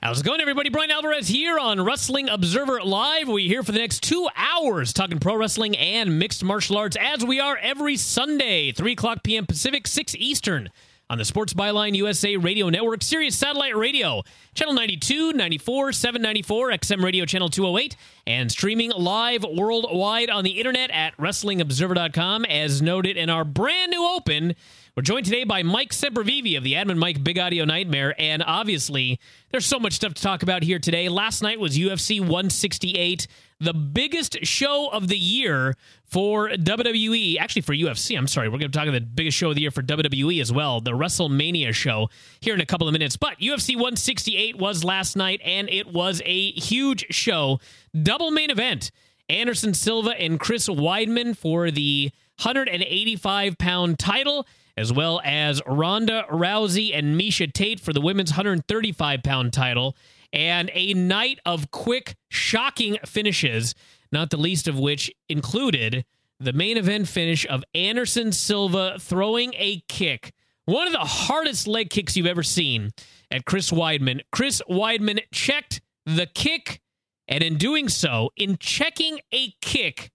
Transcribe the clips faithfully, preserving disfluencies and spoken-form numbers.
How's it going, everybody? Brian Alvarez here on Wrestling Observer Live. We're here for the next two hours talking pro wrestling and mixed martial arts, as we are every Sunday, three o'clock p.m. Pacific, six Eastern, on the Sports Byline U S A Radio Network, Sirius Satellite Radio, Channel ninety-two, ninety-four, seven ninety-four, X M Radio Channel two oh eight, and streaming live worldwide on the internet at Wrestling Observer dot com. As noted in our brand new open, we're joined today by Mike Sempervive of the Admin Mike Big Audio Nightmare, and obviously, there's so much stuff to talk about here today. Last night was U F C one sixty-eight, the biggest show of the year for W W E. Actually, for U F C, I'm sorry. We're going to talk about the biggest show of the year for W W E as well, the WrestleMania show, here in a couple of minutes. But U F C one sixty-eight was last night, and it was a huge show. Double main event. Anderson Silva and Chris Weidman for the one eighty-five pound title, as well as Ronda Rousey and Miesha Tate for the women's one thirty-five pound title, and a night of quick, shocking finishes, not the least of which included the main event finish of Anderson Silva throwing a kick, one of the hardest leg kicks you've ever seen, at Chris Weidman. Chris Weidman checked the kick, and in doing so, in checking a kick,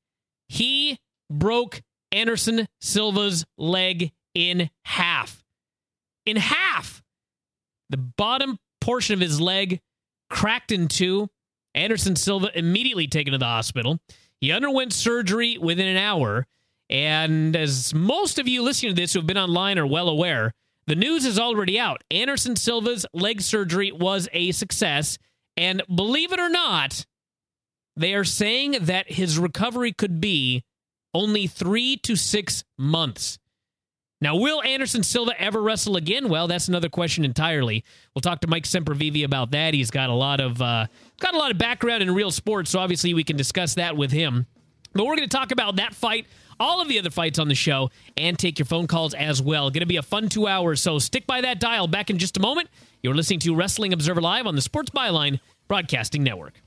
he broke Anderson Silva's leg in half. In half! The bottom portion of his leg cracked in two. Anderson Silva immediately taken to the hospital. He underwent surgery within an hour. And as most of you listening to this who have been online are well aware, the news is already out. Anderson Silva's leg surgery was a success. And believe it or not, they are saying that his recovery could be only three to six months. Now, will Anderson Silva ever wrestle again? Well, that's another question entirely. We'll talk to Mike Sempervive about that. He's got a lot of uh, got a lot of background in real sports, so obviously we can discuss that with him. But we're going to talk about that fight, all of the other fights on the show, and take your phone calls as well. Going to be a fun two hours, so stick by that dial. Back in just a moment. You're listening to Wrestling Observer Live on the Sports Byline Broadcasting Network.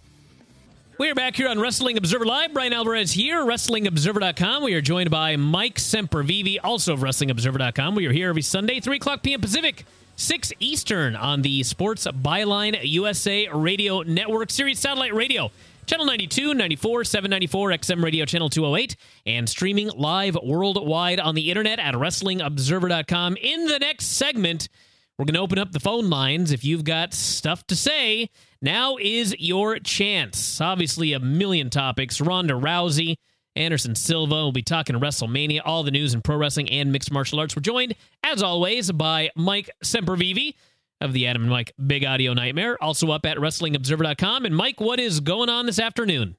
We are back here on Wrestling Observer Live. Brian Alvarez here, Wrestling Observer dot com. We are joined by Mike Sempervive, also of Wrestling Observer dot com. We are here every Sunday, three o'clock p.m. Pacific, six Eastern, on the Sports Byline U S A Radio Network, Sirius Satellite Radio, Channel ninety-two, ninety-four, seven ninety-four, X M Radio Channel two oh eight, and streaming live worldwide on the internet at Wrestling Observer dot com. In the next segment, we're going to open up the phone lines. If you've got stuff to say, now is your chance. Obviously, a million topics. Ronda Rousey, Anderson Silva. We'll be talking WrestleMania, all the news in pro wrestling and mixed martial arts. We're joined, as always, by Mike Sempervive of the Adam and Mike Big Audio Nightmare, also up at Wrestling Observer dot com. And Mike, what is going on this afternoon?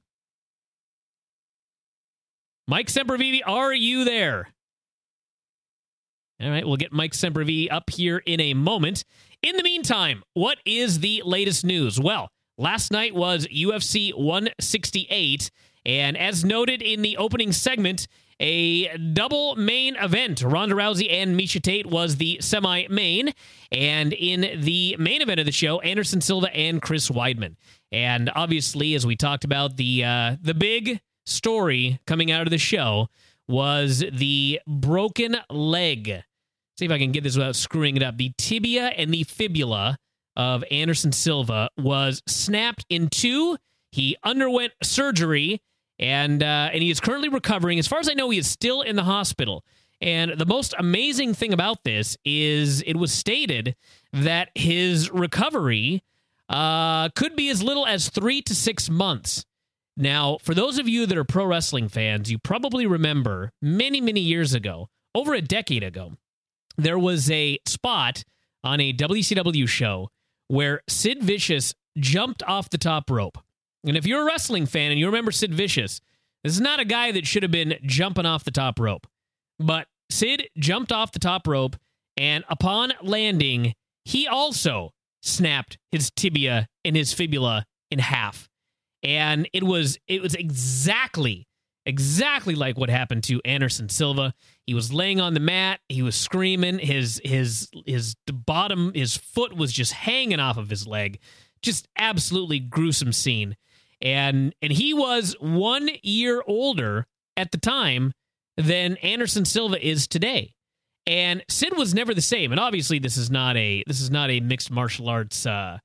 Mike Sempervive, are you there? All right, we'll get Mike Sempervive up here in a moment. In the meantime, what is the latest news? Well, last night was U F C one sixty-eight, and as noted in the opening segment, a double main event. Ronda Rousey and Miesha Tate was the semi-main, and in the main event of the show, Anderson Silva and Chris Weidman. And obviously, as we talked about, the uh, the big story coming out of the show was the broken leg. See if I can get this without screwing it up. The tibia and the fibula of Anderson Silva was snapped in two. He underwent surgery, and uh, and he is currently recovering. As far as I know, he is still in the hospital. And the most amazing thing about this is it was stated that his recovery uh, could be as little as three to six months. Now, for those of you that are pro wrestling fans, you probably remember many, many years ago, over a decade ago, there was a spot on a W C W show where Sid Vicious jumped off the top rope. And if you're a wrestling fan and you remember Sid Vicious, this is not a guy that should have been jumping off the top rope. But Sid jumped off the top rope, and upon landing, he also snapped his tibia and his fibula in half. And it was it was exactly, exactly like what happened to Anderson Silva. He was laying on the mat. He was screaming. His his his bottom, his foot was just hanging off of his leg. Just absolutely gruesome scene. And and he was one year older at the time than Anderson Silva is today. And Sid was never the same. And obviously, this is not a this is not a mixed martial arts uh,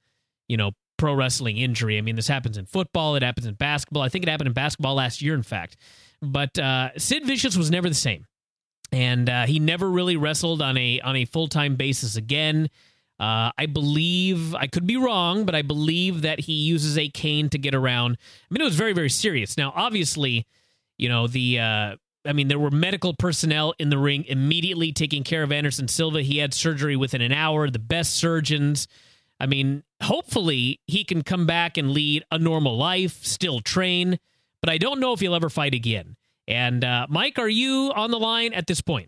you know, pro wrestling injury. I mean, this happens in football. It happens in basketball. I think it happened in basketball last year, in fact. But uh, Sid Vicious was never the same. And uh, he never really wrestled on a on a full-time basis again. Uh, I believe, I could be wrong, but I believe that he uses a cane to get around. I mean, it was very, very serious. Now, obviously, you know, the... Uh, I mean, there were medical personnel in the ring immediately taking care of Anderson Silva. He had surgery within an hour, the best surgeons. I mean, hopefully he can come back and lead a normal life, still train, but I don't know if he'll ever fight again. And uh, Mike, are you on the line at this point?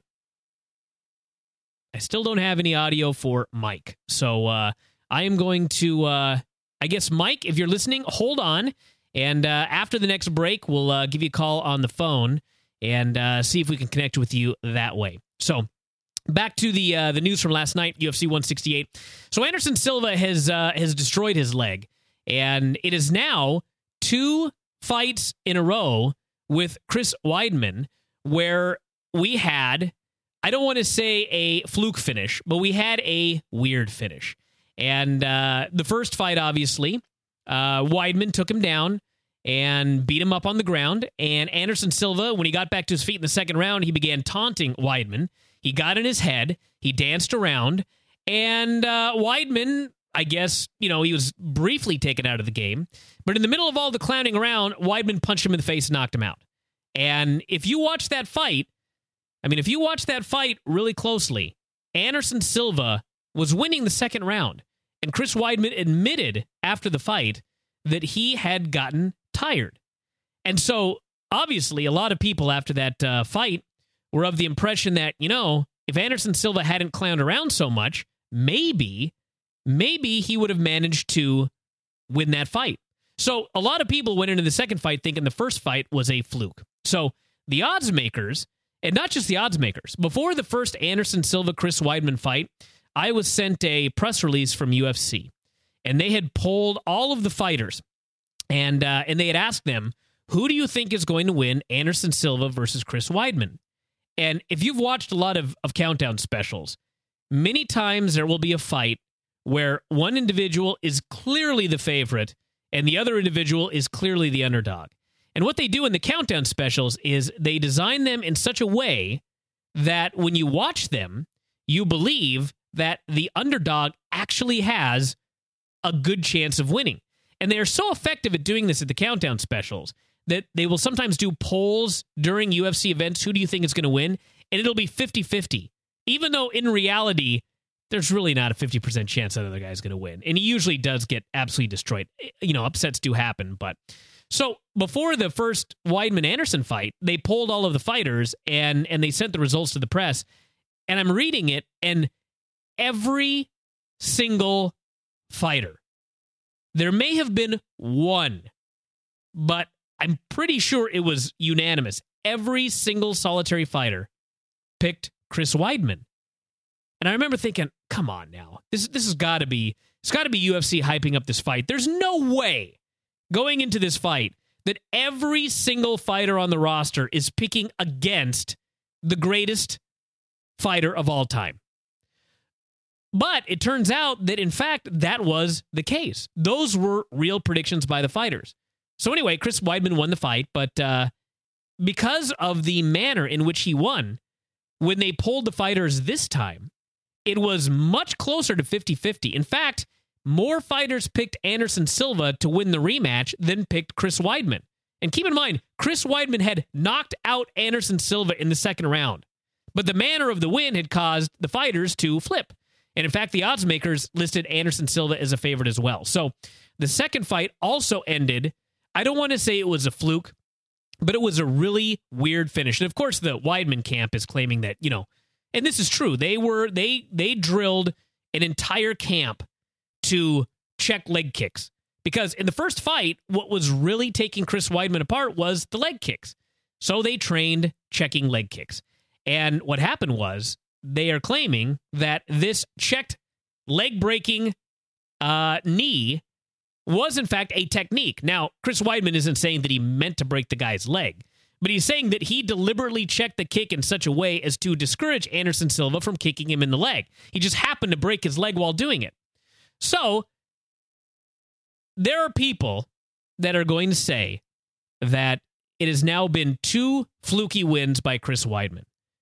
I still don't have any audio for Mike. So uh, I am going to, uh, I guess, Mike, if you're listening, hold on. And uh, after the next break, we'll uh, give you a call on the phone and uh, see if we can connect with you that way. So back to the uh, the news from last night, U F C one sixty-eight. So Anderson Silva has uh, has destroyed his leg, and it is now two fights in a row with Chris Weidman where we had, I don't want to say a fluke finish, but we had a weird finish. And uh, the first fight, obviously, uh, Weidman took him down and beat him up on the ground. And Anderson Silva, when he got back to his feet in the second round, he began taunting Weidman. He got in his head. He danced around. And uh, Weidman, I guess, you know, he was briefly taken out of the game. But in the middle of all the clowning around, Weidman punched him in the face and knocked him out. And if you watch that fight, I mean, if you watch that fight really closely, Anderson Silva was winning the second round. And Chris Weidman admitted after the fight that he had gotten tired. And so, obviously, a lot of people after that uh, fight were of the impression that, you know, if Anderson Silva hadn't clowned around so much, maybe, maybe he would have managed to win that fight. So, a lot of people went into the second fight thinking the first fight was a fluke. So, the odds makers, and not just the odds makers, before the first Anderson Silva-Chris Weidman fight, I was sent a press release from U F C, and they had polled all of the fighters. And uh, and they had asked them, who do you think is going to win Anderson Silva versus Chris Weidman? And if you've watched a lot of, of countdown specials, many times there will be a fight where one individual is clearly the favorite and the other individual is clearly the underdog. And what they do in the countdown specials is they design them in such a way that when you watch them, you believe that the underdog actually has a good chance of winning. And they are so effective at doing this at the countdown specials that they will sometimes do polls during U F C events. Who do you think is going to win? And it'll be fifty-fifty. Even though in reality, there's really not a fifty percent chance that other guy's going to win. And he usually does get absolutely destroyed. You know, upsets do happen. But so before the first Weidman-Anderson fight, they polled all of the fighters and, and they sent the results to the press. And I'm reading it, and every single fighter, there may have been one, but I'm pretty sure it was unanimous. Every single solitary fighter picked Chris Weidman. And I remember thinking, come on now. This this has got to be it's got to be U F C hyping up this fight. There's no way going into this fight that every single fighter on the roster is picking against the greatest fighter of all time. But it turns out that, in fact, that was the case. Those were real predictions by the fighters. So anyway, Chris Weidman won the fight, but uh, because of the manner in which he won, when they polled the fighters this time, it was much closer to fifty-fifty. In fact, more fighters picked Anderson Silva to win the rematch than picked Chris Weidman. And keep in mind, Chris Weidman had knocked out Anderson Silva in the second round. But the manner of the win had caused the fighters to flip. And in fact, the odds makers listed Anderson Silva as a favorite as well. So the second fight also ended, I don't want to say it was a fluke, but it was a really weird finish. And of course, the Weidman camp is claiming that, you know, and this is true, they were they they drilled an entire camp to check leg kicks. Because in the first fight, what was really taking Chris Weidman apart was the leg kicks. So they trained checking leg kicks. And what happened was, they are claiming that this checked leg-breaking uh, knee was, in fact, a technique. Now, Chris Weidman isn't saying that he meant to break the guy's leg, but he's saying that he deliberately checked the kick in such a way as to discourage Anderson Silva from kicking him in the leg. He just happened to break his leg while doing it. So, there are people that are going to say that it has now been two fluky wins by Chris Weidman.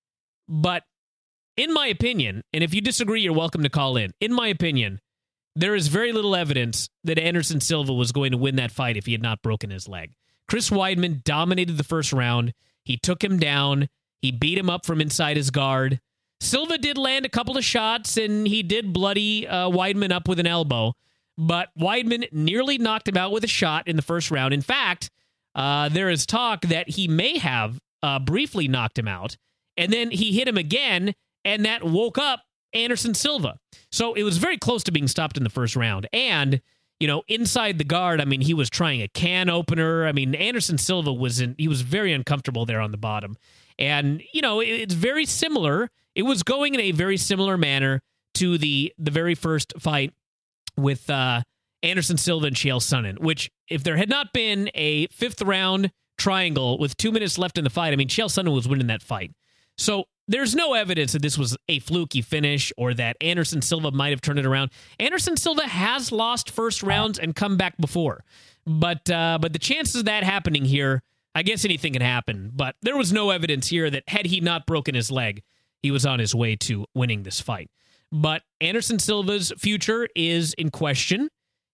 But in my opinion, and if you disagree, you're welcome to call in. In my opinion, there is very little evidence that Anderson Silva was going to win that fight if he had not broken his leg. Chris Weidman dominated the first round. He took him down. He beat him up from inside his guard. Silva did land a couple of shots, and he did bloody uh, Weidman up with an elbow. But Weidman nearly knocked him out with a shot in the first round. In fact, uh, there is talk that he may have uh, briefly knocked him out, and then he hit him again, and that woke up Anderson Silva. So it was very close to being stopped in the first round. And, you know, inside the guard, I mean, he was trying a can opener. I mean, Anderson Silva was in, he was very uncomfortable there on the bottom. And, you know, it, it's very similar. It was going in a very similar manner to the the very first fight with uh, Anderson Silva and Chael Sonnen, which if there had not been a fifth round triangle with two minutes left in the fight, I mean, Chael Sonnen was winning that fight. So there's no evidence that this was a fluky finish or that Anderson Silva might have turned it around. Anderson Silva has lost first rounds and come back before. But uh, but the chances of that happening here, I guess anything can happen. But there was no evidence here that had he not broken his leg, he was on his way to winning this fight. But Anderson Silva's future is in question.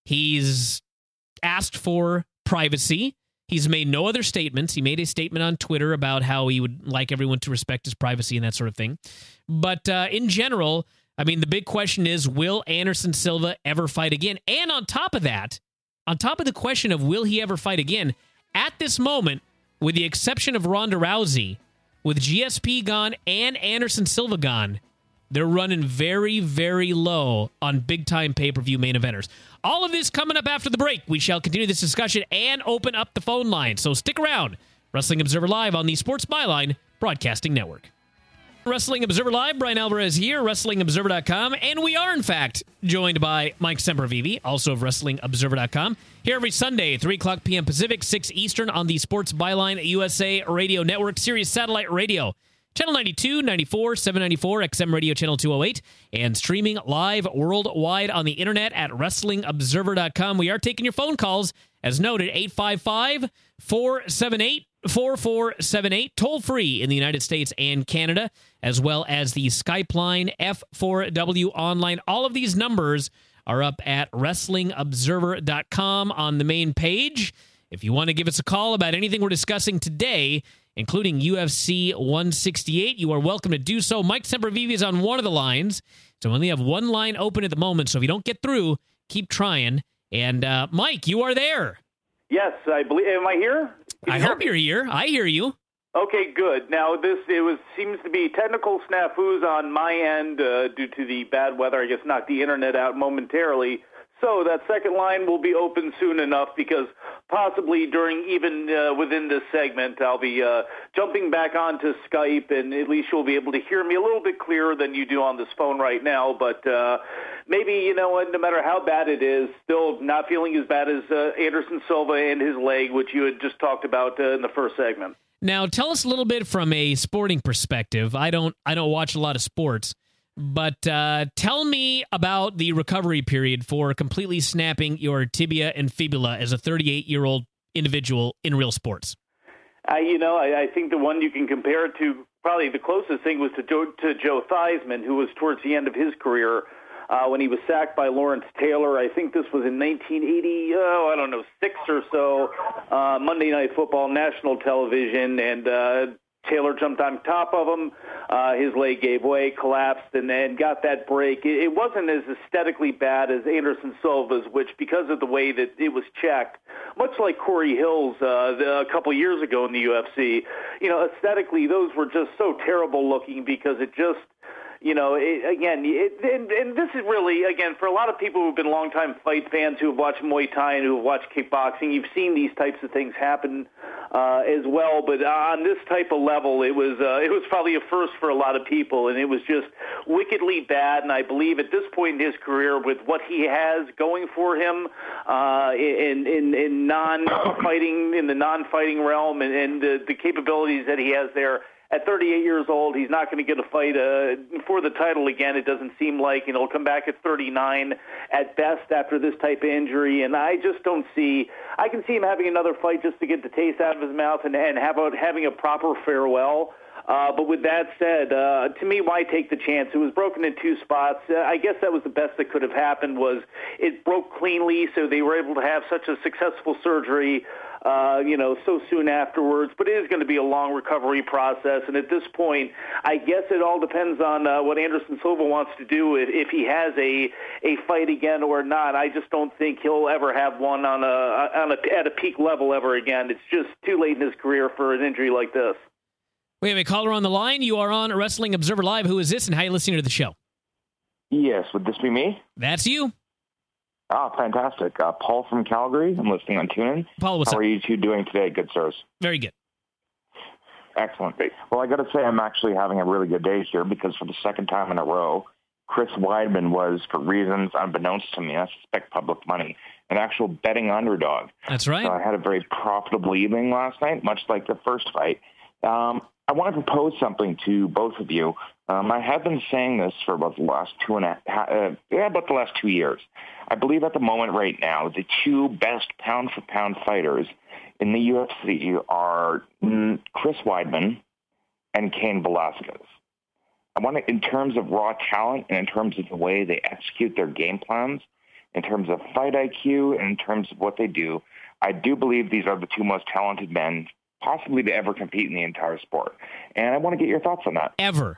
He's asked for privacy. He's made no other statements. He made a statement on Twitter about how he would like everyone to respect his privacy and that sort of thing. But uh, in general, I mean, the big question is, will Anderson Silva ever fight again? And on top of that, on top of the question of will he ever fight again, at this moment, with the exception of Ronda Rousey, with G S P gone and Anderson Silva gone, they're running very, very low on big-time pay-per-view main eventers. All of this coming up after the break. We shall continue this discussion and open up the phone line. So stick around. Wrestling Observer Live on the Sports Byline Broadcasting Network. Wrestling Observer Live, Brian Alvarez here, Wrestling Observer dot com. And we are, in fact, joined by Mike Sempervive, also of Wrestling Observer dot com. Here every Sunday, three o'clock p.m. Pacific, six Eastern on the Sports Byline U S A Radio Network, Sirius Satellite Radio. Channel ninety-two, ninety-four, seven ninety-four, X M Radio Channel two oh eight, and streaming live worldwide on the internet at Wrestling Observer dot com. We are taking your phone calls, as noted, eight five five, four seven eight, four four seven eight, toll free in the United States and Canada, as well as the Skype line, F four W Online. All of these numbers are up at Wrestling Observer dot com on the main page. If you want to give us a call about anything we're discussing today, including U F C one sixty-eight, you are welcome to do so. Mike Sempervive is on one of the lines, so we only have one line open at the moment, so if you don't get through, keep trying. And, uh, Mike, you are there. Yes, I believe. Am I here? I hope me? You're here. I hear you. Okay, good. Now, this it was seems to be technical snafus on my end uh, due to the bad weather. I guess knocked the internet out momentarily. So that second line will be open soon enough because possibly during even uh, within this segment, I'll be uh, jumping back onto Skype, and at least you'll be able to hear me a little bit clearer than you do on this phone right now. But uh, maybe, you know what, no matter how bad it is, still not feeling as bad as uh, Anderson Silva and his leg, which you had just talked about uh, in the first segment. Now, tell us a little bit from a sporting perspective. I don't, I don't watch a lot of sports. But uh, tell me about the recovery period for completely snapping your tibia and fibula as a thirty-eight-year-old individual in real sports. Uh, you know, I, I think the one you can compare it to, probably the closest thing was to Joe, to Joe Theismann, who was towards the end of his career uh, when he was sacked by Lawrence Taylor. I think this was in nineteen eighty, oh, I don't know, six or so, uh, Monday Night Football, national television, and uh, Taylor jumped on top of him. Uh, his leg gave way, collapsed, and then got that break. It, it wasn't as aesthetically bad as Anderson Silva's, which, because of the way that it was checked, much like Corey Hill's uh, the, a couple years ago in the U F C, you know, aesthetically, those were just so terrible looking because it just, you know, it, again, it, and, and this is really, again, for a lot of people who've been longtime fight fans who have watched Muay Thai and who have watched kickboxing, you've seen these types of things happen uh, as well. But on this type of level, it was uh, it was probably a first for a lot of people, and it was just wickedly bad. And I believe at this point in his career, with what he has going for him uh, in, in in non-fighting in the non-fighting realm, and, and the, the capabilities that he has there at thirty-eight years old, he's not going to get a fight uh, for the title again. It doesn't seem like, you know, he'll come back at thirty-nine at best after this type of injury. And I just don't see, I can see him having another fight just to get the taste out of his mouth and, and have a, having a proper farewell. Uh, but with that said, uh, to me, why take the chance? It was broken in two spots. Uh, I guess that was the best that could have happened. Was it broke cleanly, so they were able to have such a successful surgery, uh, you know, so soon afterwards. But it is going to be a long recovery process. And at this point, I guess it all depends on uh, what Anderson Silva wants to do, if, if he has a a fight again or not. I just don't think he'll ever have one on a, on a at a peak level ever again. It's just too late in his career for an injury like this. We have a caller on the line. You are on Wrestling Observer Live. Who is this, and how are you listening to the show? Yes, would this be me? That's you. Ah, fantastic. Uh, Paul from Calgary. I'm listening on TuneIn. Paul, what's how up? How are you two doing today, good sirs? Very good. Excellent. Well, I got to say I'm actually having a really good day here because for the second time in a row, Chris Weidman was, for reasons unbeknownst to me, I suspect public money, an actual betting underdog. That's right. So I had a very profitable evening last night, much like the first fight. Um, I want to propose something to both of you. Um, I have been saying this for about the last two and a uh, yeah, about the last two years. I believe at the moment right now, the two best pound-for-pound fighters in the U F C are Chris Weidman and Cain Velasquez. I want to, in terms of raw talent and in terms of the way they execute their game plans, in terms of fight I Q, and in terms of what they do, I do believe these are the two most talented men possibly to ever compete in the entire sport. And I want to get your thoughts on that. Ever?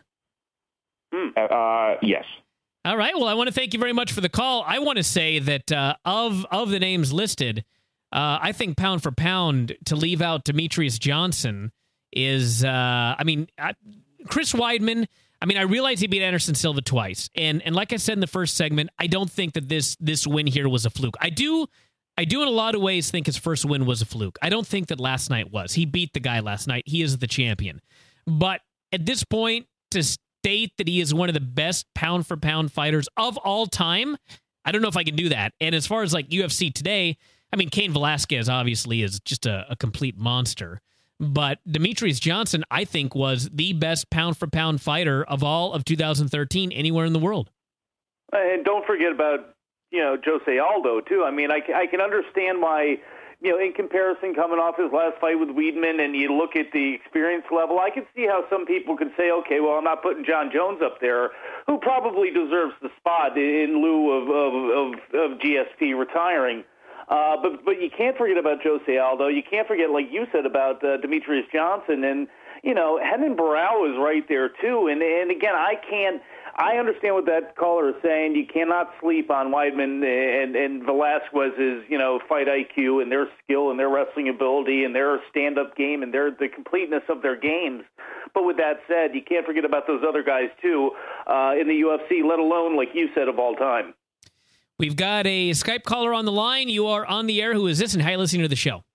Uh, uh, yes. All right. Well, I want to thank you very much for the call. I want to say that uh, of of the names listed, uh, I think pound for pound, to leave out Demetrius Johnson is, uh, I mean, I, Chris Weidman, I mean, I realize he beat Anderson Silva twice. And and like I said in the first segment, I don't think that this this win here was a fluke. I do I do in a lot of ways think his first win was a fluke. I don't think that last night was. He beat the guy last night. He is the champion. But at this point, to state that he is one of the best pound-for-pound fighters of all time, I don't know if I can do that. And as far as like U F C today, I mean, Cain Velasquez obviously is just a, a complete monster. But Demetrius Johnson, I think, was the best pound-for-pound fighter of all of two thousand thirteen anywhere in the world. And don't forget about, you know, Jose Aldo, too. I mean, I, I can understand why, you know, in comparison, coming off his last fight with Weidman, and you look at the experience level, I can see how some people could say, okay, well, I'm not putting John Jones up there, who probably deserves the spot in lieu of, of, of, of G S P retiring. Uh, but but you can't forget about Jose Aldo. You can't forget, like you said, about uh, Demetrius Johnson. And, you know, Renan Barão is right there, too. And, and again, I can't – I understand what that caller is saying. You cannot sleep on Weidman and, and Velasquez's, you know, fight I Q and their skill and their wrestling ability and their stand-up game and their the completeness of their games. But with that said, you can't forget about those other guys, too, uh, in the U F C, let alone, like you said, of all time. We've got a Skype caller on the line. You are on the air. Who is this, and how are you listening to the show?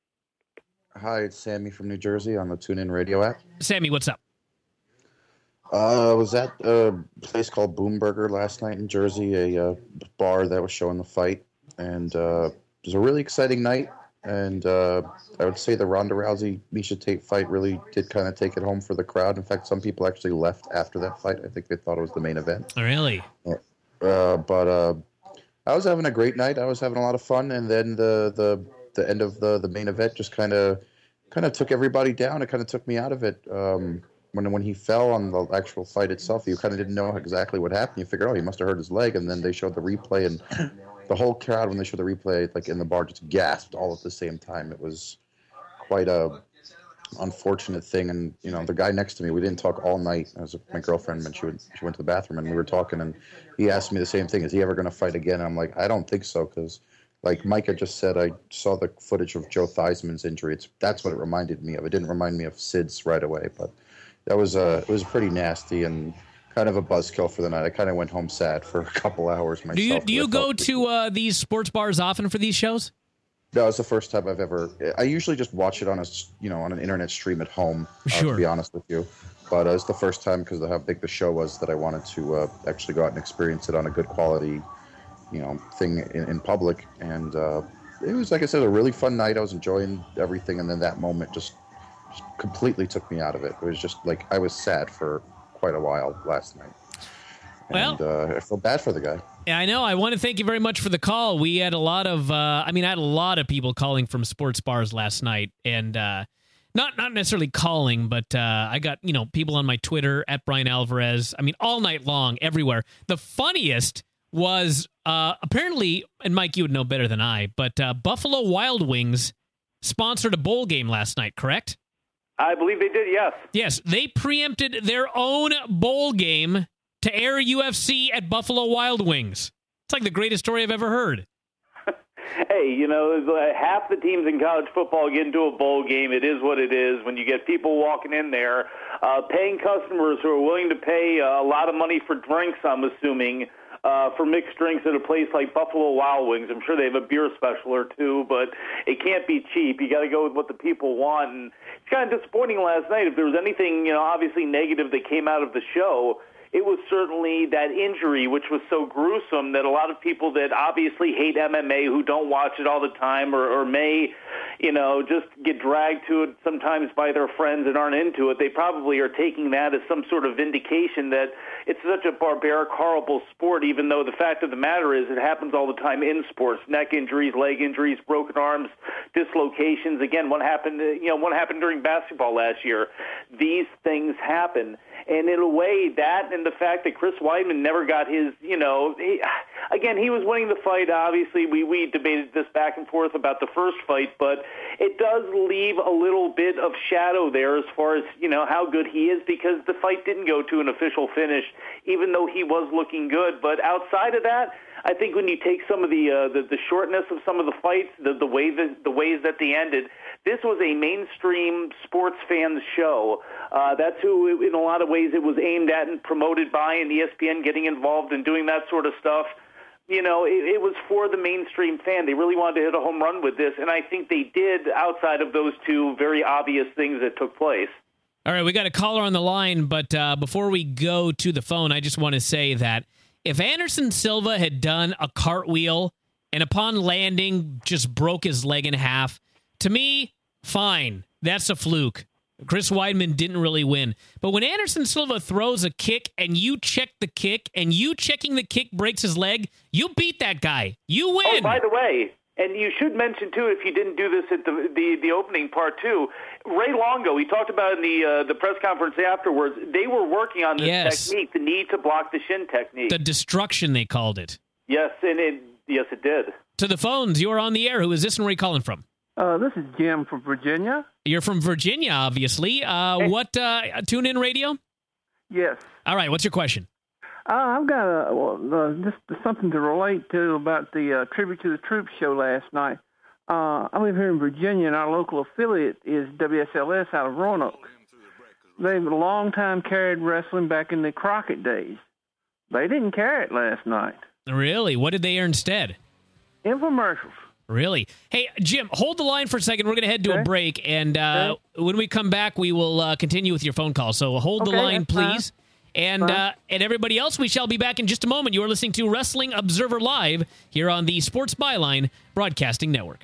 Hi, it's Sammy from New Jersey on the TuneIn Radio app. Sammy, what's up? Uh, I was at a place called Boomburger last night in Jersey, a uh, bar that was showing the fight, and uh, it was a really exciting night. And uh, I would say the Ronda Rousey-Miesha Tate fight really did kind of take it home for the crowd. In fact, some people actually left after that fight. I think they thought it was the main event. Really? Uh, but uh, I was having a great night. I was having a lot of fun, and then the the, the end of the, the main event just kind of kind of took everybody down. It kind of took me out of it. Um, when when he fell on the actual fight itself, you kind of didn't know exactly what happened. You figured, oh, he must have hurt his leg, and then they showed the replay, and the whole crowd, when they showed the replay, like in the bar, just gasped all at the same time. It was quite a unfortunate thing. And you know, the guy next to me, we didn't talk all night. As my girlfriend, when she would, she went to the bathroom, and we were talking, and he asked me the same thing: is he ever going to fight again? And I'm like, I don't think so, because like Micah just said, I saw the footage of Joe Theismann's injury. It's that's what it reminded me of. It didn't remind me of Sid's right away, but that was uh, it was pretty nasty and kind of a buzzkill for the night. I kind of went home sad for a couple hours myself. Do you do you go to uh, these sports bars often for these shows? No, it's the first time I've ever. I usually just watch it on a you know on an internet stream at home. Sure. Uh, to be honest with you, but uh, it's the first time because of how big the show was that I wanted to uh, actually go out and experience it on a good quality, you know, thing in, in public. And uh, it was, like I said, a really fun night. I was enjoying everything, and then that moment just completely took me out of it. It was just like I was sad for quite a while last night. Well, and uh, I feel bad for the guy. Yeah, I know. I want to thank you very much for the call. We had a lot of, uh, I mean, I had a lot of people calling from sports bars last night, and uh, not not necessarily calling, but uh, I got, you know, people on my Twitter at Brian Alvarez. I mean, all night long, everywhere. The funniest was uh, apparently, and Mike, you would know better than I, but uh, Buffalo Wild Wings sponsored a bowl game last night, correct? I believe they did, yes. Yes, they preempted their own bowl game to air U F C at Buffalo Wild Wings. It's like the greatest story I've ever heard. Hey, you know, half the teams in college football get into a bowl game. It is what it is. When you get people walking in there, uh, paying customers who are willing to pay uh, a lot of money for drinks, I'm assuming, uh, for mixed drinks at a place like Buffalo Wild Wings. I'm sure they have a beer special or two, but it can't be cheap. You got to go with what the people want. And it's kind of disappointing last night. If there was anything, you know, obviously negative that came out of the show, it was certainly that injury, which was so gruesome that a lot of people that obviously hate M M A, who don't watch it all the time, or, or may, you know, just get dragged to it sometimes by their friends and aren't into it, they probably are taking that as some sort of vindication that it's such a barbaric, horrible sport, even though the fact of the matter is it happens all the time in sports. Neck injuries, leg injuries, broken arms, dislocations. Again, what happened, you know, what happened during basketball last year. These things happen. And in a way, that and the fact that Chris Weidman never got his, you know, he, again, he was winning the fight. Obviously, we, we debated this back and forth about the first fight, but it does leave a little bit of shadow there as far as, you know, how good he is, because the fight didn't go to an official finish, even though he was looking good. But outside of that, I think when you take some of the uh, the, the shortness of some of the fights, the, the way that the ways that they ended, this was a mainstream sports fans show. Uh, that's who, in a lot of ways, it was aimed at and promoted by, and E S P N getting involved and doing that sort of stuff. You know, it, it was for the mainstream fan. They really wanted to hit a home run with this, and I think they did outside of those two very obvious things that took place. All right, we got a caller on the line, but uh, before we go to the phone, I just want to say that if Anderson Silva had done a cartwheel and upon landing just broke his leg in half, to me, fine. That's a fluke. Chris Weidman didn't really win. But when Anderson Silva throws a kick and you check the kick and you checking the kick breaks his leg, you beat that guy. You win. Oh, by the way, and you should mention, too, if you didn't do this at the the, the opening part, too, Ray Longo, we talked about in the uh, the press conference afterwards, they were working on this yes. technique, the knee to block the shin technique. The destruction, they called it. Yes, and it, yes, it did. To the phones, you're on the air. Who is this and where are you calling from? Uh, this is Jim from Virginia. You're from Virginia, obviously. Uh, hey. What, uh, Tune In Radio? Yes. All right, what's your question? Uh, I've got a, well, uh, just something to relate to about the uh, Tribute to the Troops show last night. Uh, I live here in Virginia, and our local affiliate is W S L S out of Roanoke. They've a long time carried wrestling back in the Crockett days. They didn't carry it last night. Really? What did they air instead? Infomercials. Really? Hey, Jim, hold the line for a second. We're going to head to okay. a break, and uh, okay. when we come back, we will uh, continue with your phone call. So hold okay, the line, please. Fine. And fine. uh, and everybody else, we shall be back in just a moment. You are listening to Wrestling Observer Live here on the Sports Byline Broadcasting Network.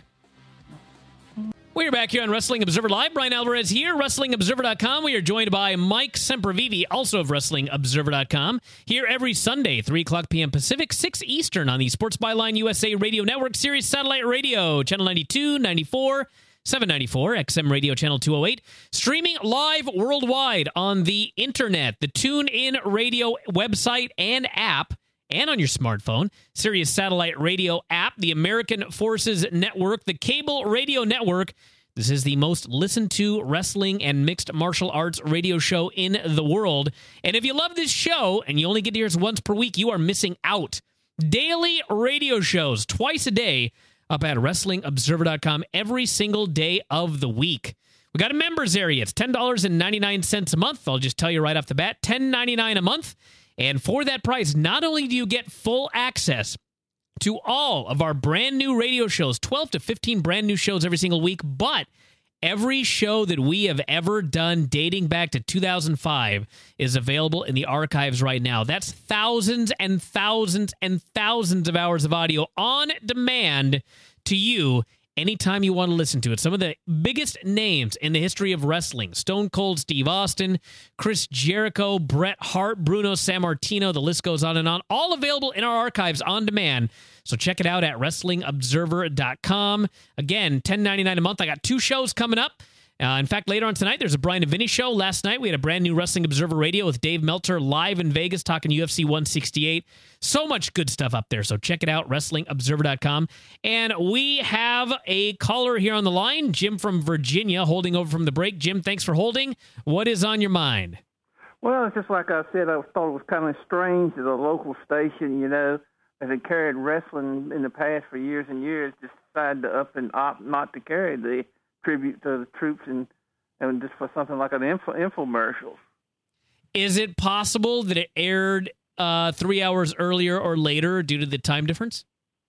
We're back here on Wrestling Observer Live. Brian Alvarez here, Wrestling Observer dot com. We are joined by Mike Sempervive, also of Wrestling Observer dot com, here every Sunday, three o'clock p.m. Pacific, six Eastern on the Sports Byline U S A Radio Network, Sirius Satellite Radio, Channel ninety-two, ninety-four, seven ninety-four, X M Radio Channel two oh eight, streaming live worldwide on the Internet, the TuneIn Radio website and app, and on your smartphone, Sirius Satellite Radio app, the American Forces Network, the Cable Radio Network. This is the most listened to wrestling and mixed martial arts radio show in the world. And if you love this show and you only get to hear us once per week, you are missing out. Daily radio shows twice a day up at Wrestling Observer dot com every single day of the week. We got a members area. It's ten dollars and ninety-nine cents a month. I'll just tell you right off the bat, ten dollars and ninety-nine cents a month. And for that price, not only do you get full access to all of our brand new radio shows, twelve to fifteen brand new shows every single week, but every show that we have ever done dating back to two thousand five is available in the archives right now. That's thousands and thousands and thousands of hours of audio on demand to you anytime you want to listen to it. Some of the biggest names in the history of wrestling: Stone Cold Steve Austin, Chris Jericho, Bret Hart, Bruno Sammartino, the list goes on and on. All available in our archives on demand. So check it out at wrestling observer dot com. Again, ten ninety-nine a month. I got two shows coming up. Uh, in fact, later on tonight, there's a Brian and Vinny show. Last night, we had a brand new Wrestling Observer Radio with Dave Meltzer live in Vegas talking U F C one sixty-eight. So much good stuff up there, so check it out, wrestling observer dot com. And we have a caller here on the line, Jim from Virginia, holding over from the break. Jim, thanks for holding. What is on your mind? Well, it's just like I said, I thought it was kind of strange that a local station, you know, that had carried wrestling in the past for years and years, just decided to up and opt not to carry the tribute to the troops and, and just for something like an info, infomercial. Is it possible that it aired uh, three hours earlier or later due to the time difference?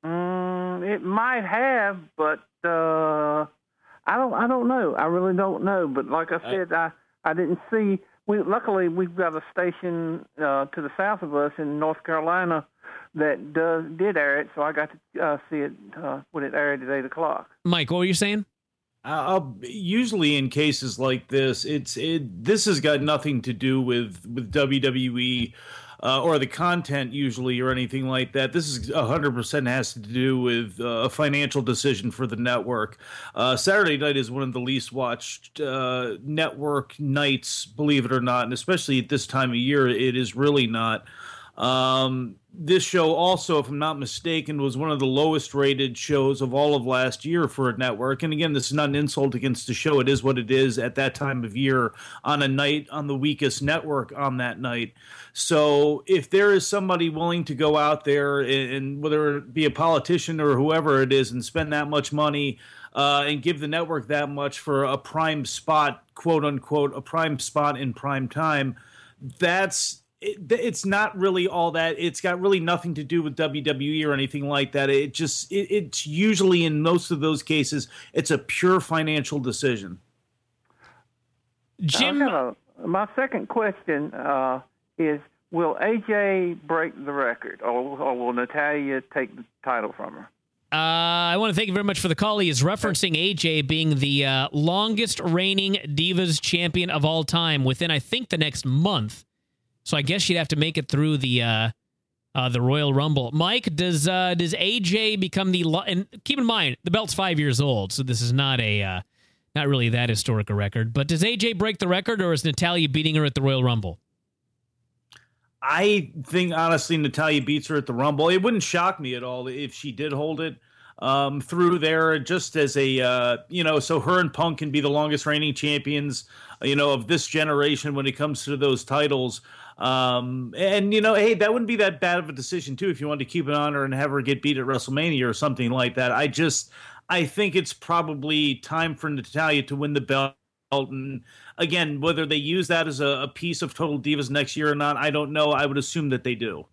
Mm, it might have, but uh, I don't. I don't know. I really don't know. But like I said, I, I didn't see. We luckily we've got a station uh, to the south of us in North Carolina that does did air it, so I got to uh, see it uh, when it aired at eight o'clock. Mike, what were you saying? Uh, usually in cases like this, it's it. This has got nothing to do with with W W E uh, or the content usually or anything like that. This is one hundred percent has to do with uh, a financial decision for the network. Uh, Saturday night is one of the least watched uh, network nights, believe it or not, and especially at this time of year, it is really not. Um, this show also, if I'm not mistaken, was one of the lowest rated shows of all of last year for a network. And again, this is not an insult against the show. It is what it is at that time of year on a night on the weakest network on that night. So if there is somebody willing to go out there and, and whether it be a politician or whoever it is and spend that much money uh, and give the network that much for a prime spot, quote unquote, a prime spot in prime time, that's It, it's not really all that. It's got really nothing to do with W W E or anything like that. It just, it, it's usually in most of those cases, it's a pure financial decision. Jim, uh, my second question uh, is: will A J break the record, or, or will Natalya take the title from her? Uh, I want to thank you very much for the call. He is referencing A J being the uh, longest reigning Divas champion of all time within, I think, the next month. So I guess she'd have to make it through the uh, uh, the Royal Rumble. Mike, does uh, does A J become the lo- and keep in mind the belt's five years old, so this is not a uh, not really that historic a record. But does A J break the record, or is Natalya beating her at the Royal Rumble? I think honestly, Natalya beats her at the Rumble. It wouldn't shock me at all if she did hold it um, through there, just as a uh, you know, so her and Punk can be the longest reigning champions, you know, of this generation when it comes to those titles. Um, and, you know, hey, that wouldn't be that bad of a decision, too, if you wanted to keep it on her and have her get beat at WrestleMania or something like that. I just, I think it's probably time for Natalya to win the belt. And, again, whether they use that as a, a piece of Total Divas next year or not, I don't know. I would assume that they do.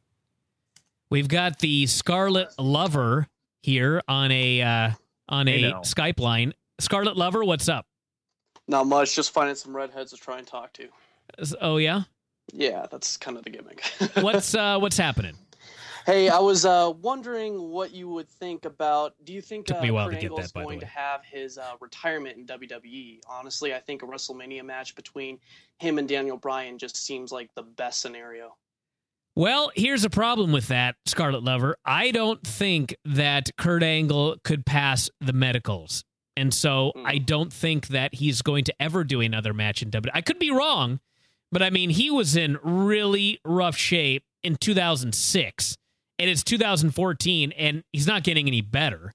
We've got the Scarlet Lover here on a, uh, on a Skype line. Scarlet Lover, what's up? Not much, just finding some redheads to try and talk to. Oh, yeah? Yeah, that's kind of the gimmick. what's uh, what's happening? Hey, I was uh, wondering what you would think about. Do you think Took uh, me a while Kurt to get Angle that, is by the going way. to have his uh, retirement in W W E? Honestly, I think a WrestleMania match between him and Daniel Bryan just seems like the best scenario. Well, here's a problem with that, Scarlet Lover. I don't think that Kurt Angle could pass the medicals. And so mm. I don't think that he's going to ever do another match in W W E. I could be wrong. But, I mean, he was in really rough shape in two thousand six, and it's two thousand fourteen, and he's not getting any better.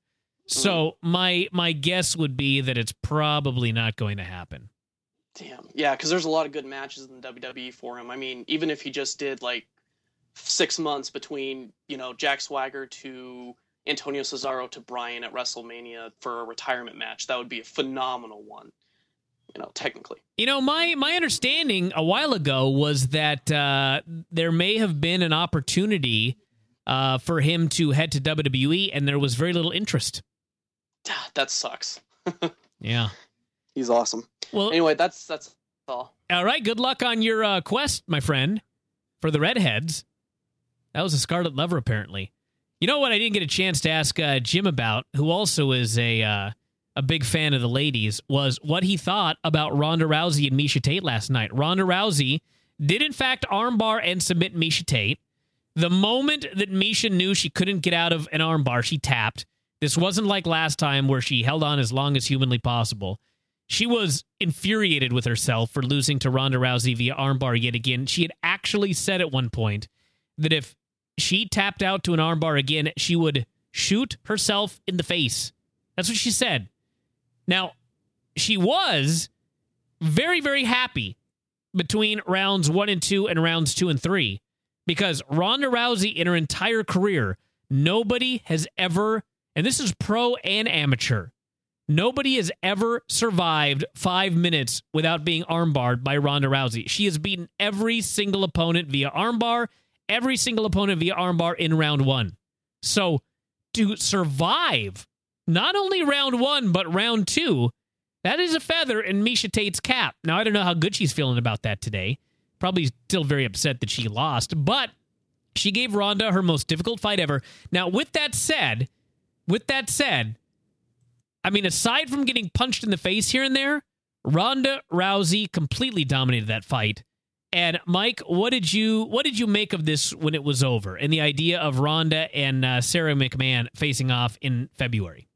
So my my guess would be that it's probably not going to happen. Damn. Yeah, because there's a lot of good matches in W W E for him. I mean, even if he just did, like, six months between, you know, Jack Swagger to Antonio Cesaro to Bryan at WrestleMania for a retirement match, that would be a phenomenal one. You know, technically. You know, my my understanding a while ago was that uh, there may have been an opportunity uh, for him to head to W W E, and there was very little interest. That sucks. Yeah. He's awesome. Well, anyway, that's that's all. All right, good luck on your uh, quest, my friend, for the redheads. That was a Scarlet Lover, apparently. You know what I didn't get a chance to ask uh, Jim about, who also is a... Uh, a big fan of the ladies, was what he thought about Ronda Rousey and Miesha Tate last night. Ronda Rousey did, in fact, armbar and submit Miesha Tate. The moment that Miesha knew she couldn't get out of an armbar, she tapped. This wasn't like last time where she held on as long as humanly possible. She was infuriated with herself for losing to Ronda Rousey via armbar yet again. She had actually said at one point that if she tapped out to an armbar again, she would shoot herself in the face. That's what she said. Now, she was very, very happy between rounds one and two and rounds two and three, because Ronda Rousey in her entire career, nobody has ever, and this is pro and amateur, nobody has ever survived five minutes without being armbarred by Ronda Rousey. She has beaten every single opponent via armbar, every single opponent via armbar in round one. So to survive not only round one, but round two, that is a feather in Miesha Tate's cap. Now, I don't know how good she's feeling about that today. Probably still very upset that she lost, but she gave Ronda her most difficult fight ever. Now, with that said, with that said, I mean, aside from getting punched in the face here and there, Ronda Rousey completely dominated that fight. And Mike, what did you what did you make of this when it was over, and the idea of Ronda and uh, Sarah McMahon facing off in February?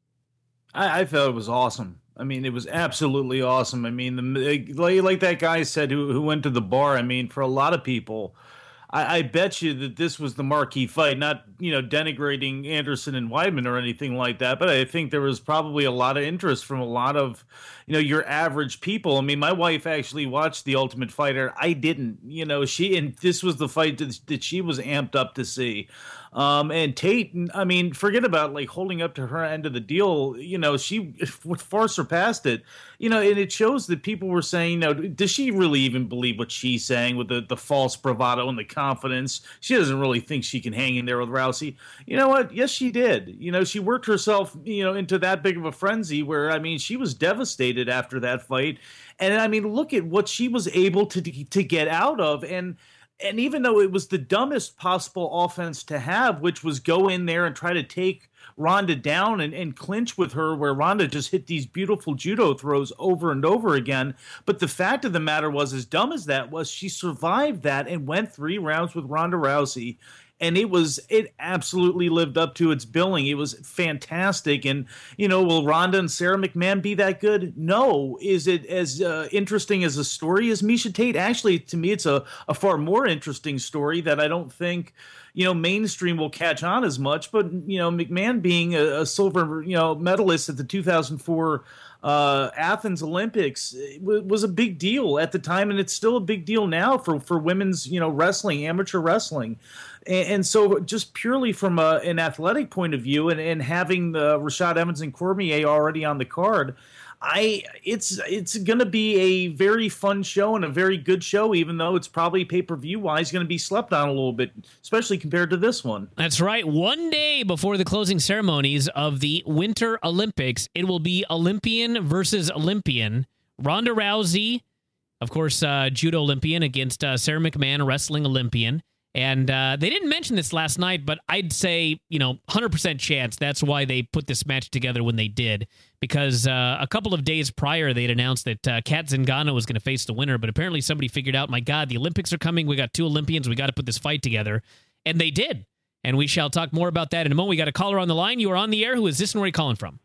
I, I thought it was awesome. I mean, it was absolutely awesome. I mean, the, like, like that guy said who who went to the bar. I mean, for a lot of people, I, I bet you that this was the marquee fight. Not, you know, denigrating Anderson and Weidman or anything like that, but I think there was probably a lot of interest from a lot of, you know, your average people. I mean, my wife actually watched The Ultimate Fighter. I didn't. You know, she and this was the fight that, that she was amped up to see. Um, and Tate, I mean, forget about like holding up to her end of the deal. You know, she far surpassed it. You know, and it shows that people were saying, you know, does she really even believe what she's saying with the, the false bravado and the confidence? She doesn't really think she can hang in there with Rousey. You know what? Yes, she did. You know, she worked herself, you know, into that big of a frenzy where, I mean, she was devastated after that fight. And I mean, look at what she was able to to get out of. And And even though it was the dumbest possible offense to have, which was go in there and try to take Ronda down and, and clinch with her, where Ronda just hit these beautiful judo throws over and over again. But the fact of the matter was, as dumb as that was, she survived that and went three rounds with Ronda Rousey. And it was, it absolutely lived up to its billing. It was fantastic. And, you know, will Ronda and Sarah McMahon be that good? No. Is it as uh, interesting as a story as Miesha Tate? Actually, to me, it's a, a far more interesting story that I don't think, you know, mainstream will catch on as much. But, you know, McMahon being a, a silver, you know, medalist at the two thousand four uh, Athens Olympics w- was a big deal at the time. And it's still a big deal now for, for women's, you know, wrestling, amateur wrestling. And so just purely from a, an athletic point of view, and, and having the Rashad Evans and Cormier already on the card, I it's it's going to be a very fun show and a very good show, even though it's probably pay-per-view wise going to be slept on a little bit, especially compared to this one. That's right. One day before the closing ceremonies of the Winter Olympics, it will be Olympian versus Olympian. Ronda Rousey, of course, uh, judo Olympian against uh, Sarah McMahon, a wrestling Olympian. And uh, they didn't mention this last night, but I'd say, you know, one hundred percent chance that's why they put this match together when they did. Because uh, a couple of days prior, they'd announced that uh, Kat Zingano was going to face the winner. But apparently somebody figured out, my God, the Olympics are coming. We got two Olympians. We got to put this fight together. And they did. And we shall talk more about that in a moment. We got a caller on the line. You are on the air. Who is this and where are you calling from?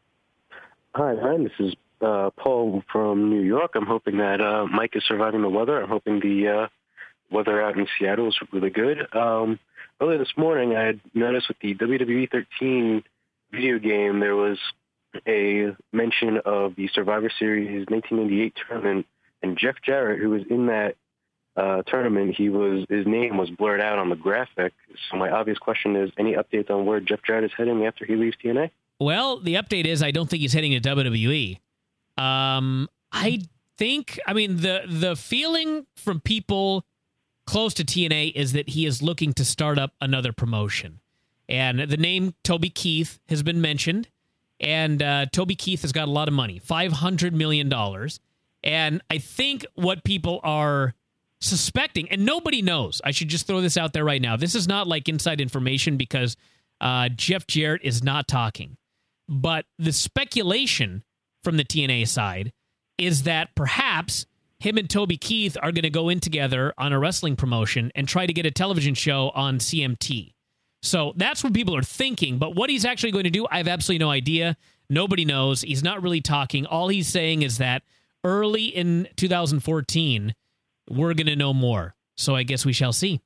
Hi, hi. This is uh, Paul from New York. I'm hoping that uh, Mike is surviving the weather. I'm hoping the... Uh, weather out in Seattle is really good. Um, earlier this morning, I had noticed with the W W E thirteen video game, there was a mention of the Survivor Series nineteen ninety-eight tournament, and Jeff Jarrett, who was in that uh, tournament, he was his name was blurred out on the graphic. So my obvious question is, any updates on where Jeff Jarrett is heading after he leaves T N A? Well, the update is I don't think he's heading to W W E. Um, I think, I mean, the the feeling from people close to T N A is that he is looking to start up another promotion. And the name Toby Keith has been mentioned. And uh, Toby Keith has got a lot of money, five hundred million dollars. And I think what people are suspecting, and nobody knows, I should just throw this out there right now. This is not like inside information because uh, Jeff Jarrett is not talking. but the speculation from the T N A side is that perhaps him and Toby Keith are going to go in together on a wrestling promotion and try to get a television show on C M T. So that's what people are thinking. But what he's actually going to do, I have absolutely no idea. Nobody knows. He's not really talking. All he's saying is that early in two thousand fourteen, we're going to know more. So I guess we shall see.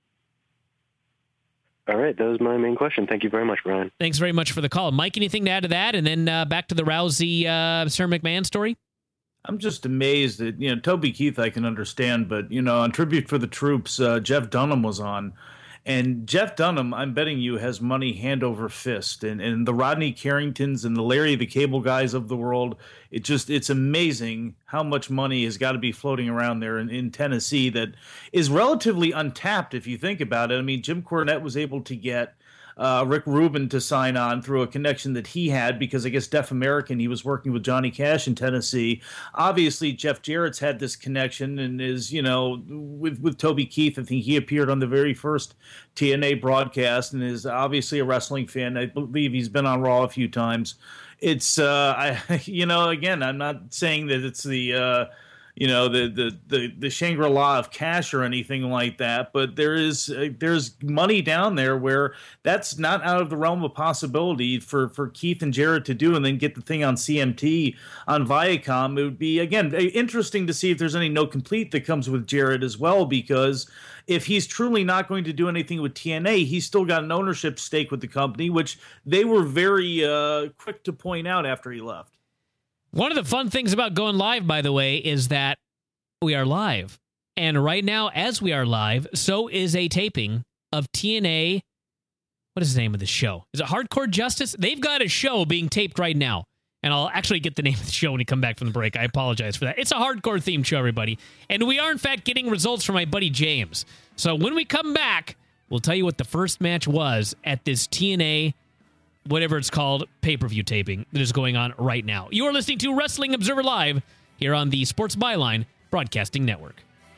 All right. That was my main question. Thank you very much, Brian. Thanks very much for the call. Mike, anything to add to that? And then uh, back to the Rousey, uh, Sir McMahon story? I'm just amazed that, you know, Toby Keith I can understand, but, you know, on Tribute for the Troops, uh, Jeff Dunham was on. And Jeff Dunham, I'm betting you, has money hand over fist. And, and the Rodney Carringtons and the Larry the Cable Guys of the world, it just it's amazing how much money has got to be floating around there in, in Tennessee that is relatively untapped if you think about it. I mean, Jim Cornette was able to get Uh, Rick Rubin to sign on through a connection that he had because I guess Deaf American, he was working with Johnny Cash in Tennessee. Obviously, Jeff Jarrett's had this connection and is, you know, with, with Toby Keith. I think he appeared on the very first T N A broadcast and is obviously a wrestling fan. I believe he's been on Raw a few times. It's, uh, I, you know, again, I'm not saying that it's the, uh, you know, the, the, the, the Shangri-La of cash or anything like that, but there is uh, there's money down there where that's not out of the realm of possibility for, for Keith and Jarrett to do and then get the thing on C M T on Viacom. It would be, again, interesting to see if there's any no complete that comes with Jarrett as well, because if he's truly not going to do anything with T N A, he's still got an ownership stake with the company, which they were very uh, quick to point out after he left. One of the fun things about going live, by the way, is that we are live. And right now, as we are live, so is a taping of T N A. What is the name of the show? Is it Hardcore Justice? They've got a show being taped right now. And I'll actually get the name of the show when we come back from the break. I apologize for that. It's a hardcore themed show, everybody. And we are, in fact, getting results from my buddy James. So when we come back, we'll tell you what the first match was at this T N A, whatever it's called, pay-per-view taping that is going on right now. You are listening to Wrestling Observer Live here on the Sports Byline Broadcasting Network.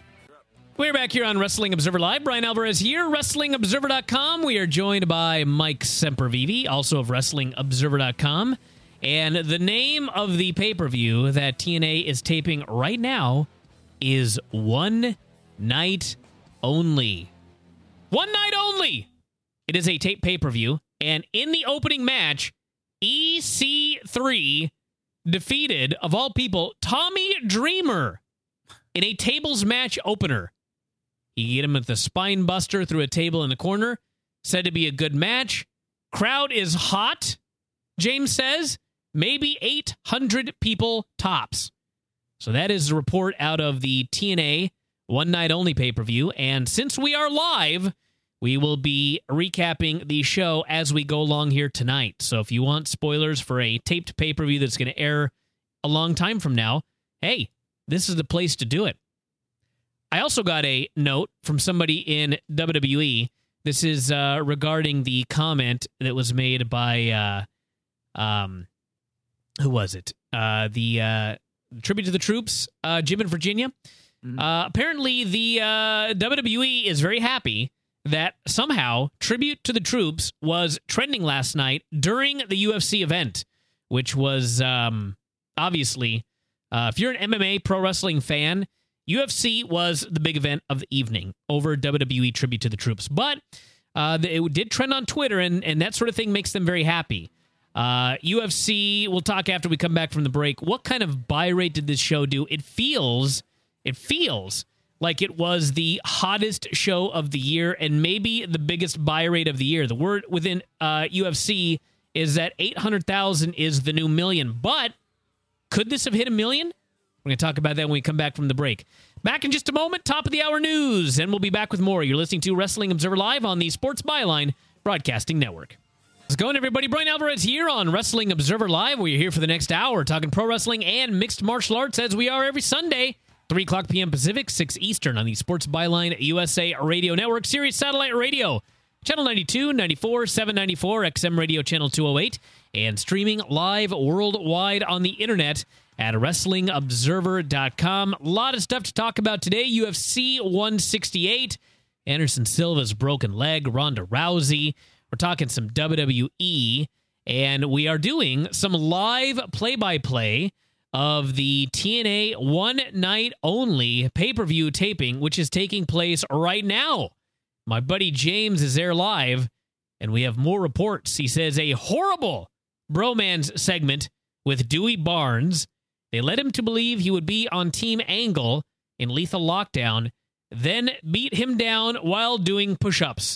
We're back here on Wrestling Observer Live. Brian Alvarez here, Wrestling Observer dot com. We are joined by Mike Sempervive, also of Wrestling Observer dot com. And the name of the pay-per-view that T N A is taping right now is One Night Only. One Night Only! It is a tape pay-per-view. And in the opening match, E C three defeated, of all people, Tommy Dreamer in a tables match opener. He hit him with the spine buster through a table in the corner. Said to be a good match. Crowd is hot, James says. Maybe eight hundred people tops. So that is the report out of the T N A One Night Only pay-per-view. And since we are live, we will be recapping the show as we go along here tonight. So if you want spoilers for a taped pay-per-view that's going to air a long time from now, hey, this is the place to do it. I also got a note from somebody in W W E. This is uh, regarding the comment that was made by, uh, um, who was it? Uh, the uh, Tribute to the Troops, uh, Jim in Virginia. Mm-hmm. Uh, apparently, the uh, W W E is very happy that somehow Tribute to the Troops was trending last night during the U F C event, which was um, obviously, uh, if you're an M M A pro wrestling fan, U F C was the big event of the evening over W W E Tribute to the Troops. But uh, it did trend on Twitter, and, and that sort of thing makes them very happy. Uh, U F C, we'll talk after we come back from the break. What kind of buy rate did this show do? It feels, it feels like it was the hottest show of the year and maybe the biggest buy rate of the year. The word within uh, U F C is that eight hundred thousand is the new million. But could this have hit a million? We're going to talk about that when we come back from the break. Back in just a moment, top of the hour news, and we'll be back with more. You're listening to Wrestling Observer Live on the Sports Byline Broadcasting Network. How's it going, everybody? Brian Alvarez here on Wrestling Observer Live. We're here for the next hour talking pro wrestling and mixed martial arts as we are every Sunday. three o'clock p.m. Pacific, six Eastern on the Sports Byline U S A Radio Network, Sirius Satellite Radio, Channel ninety-two, ninety-four, seven ninety-four, X M Radio Channel two oh eight, and streaming live worldwide on the internet at Wrestling Observer dot com. A lot of stuff to talk about today. U F C one sixty-eight, Anderson Silva's broken leg, Ronda Rousey. We're talking some W W E, and we are doing some live play-by-play of the T N A One Night Only pay-per-view taping, which is taking place right now. My buddy James is there live, and we have more reports. He says a horrible bromance segment with Dewey Barnes. They led him to believe he would be on Team Angle in Lethal Lockdown, then beat him down while doing push-ups.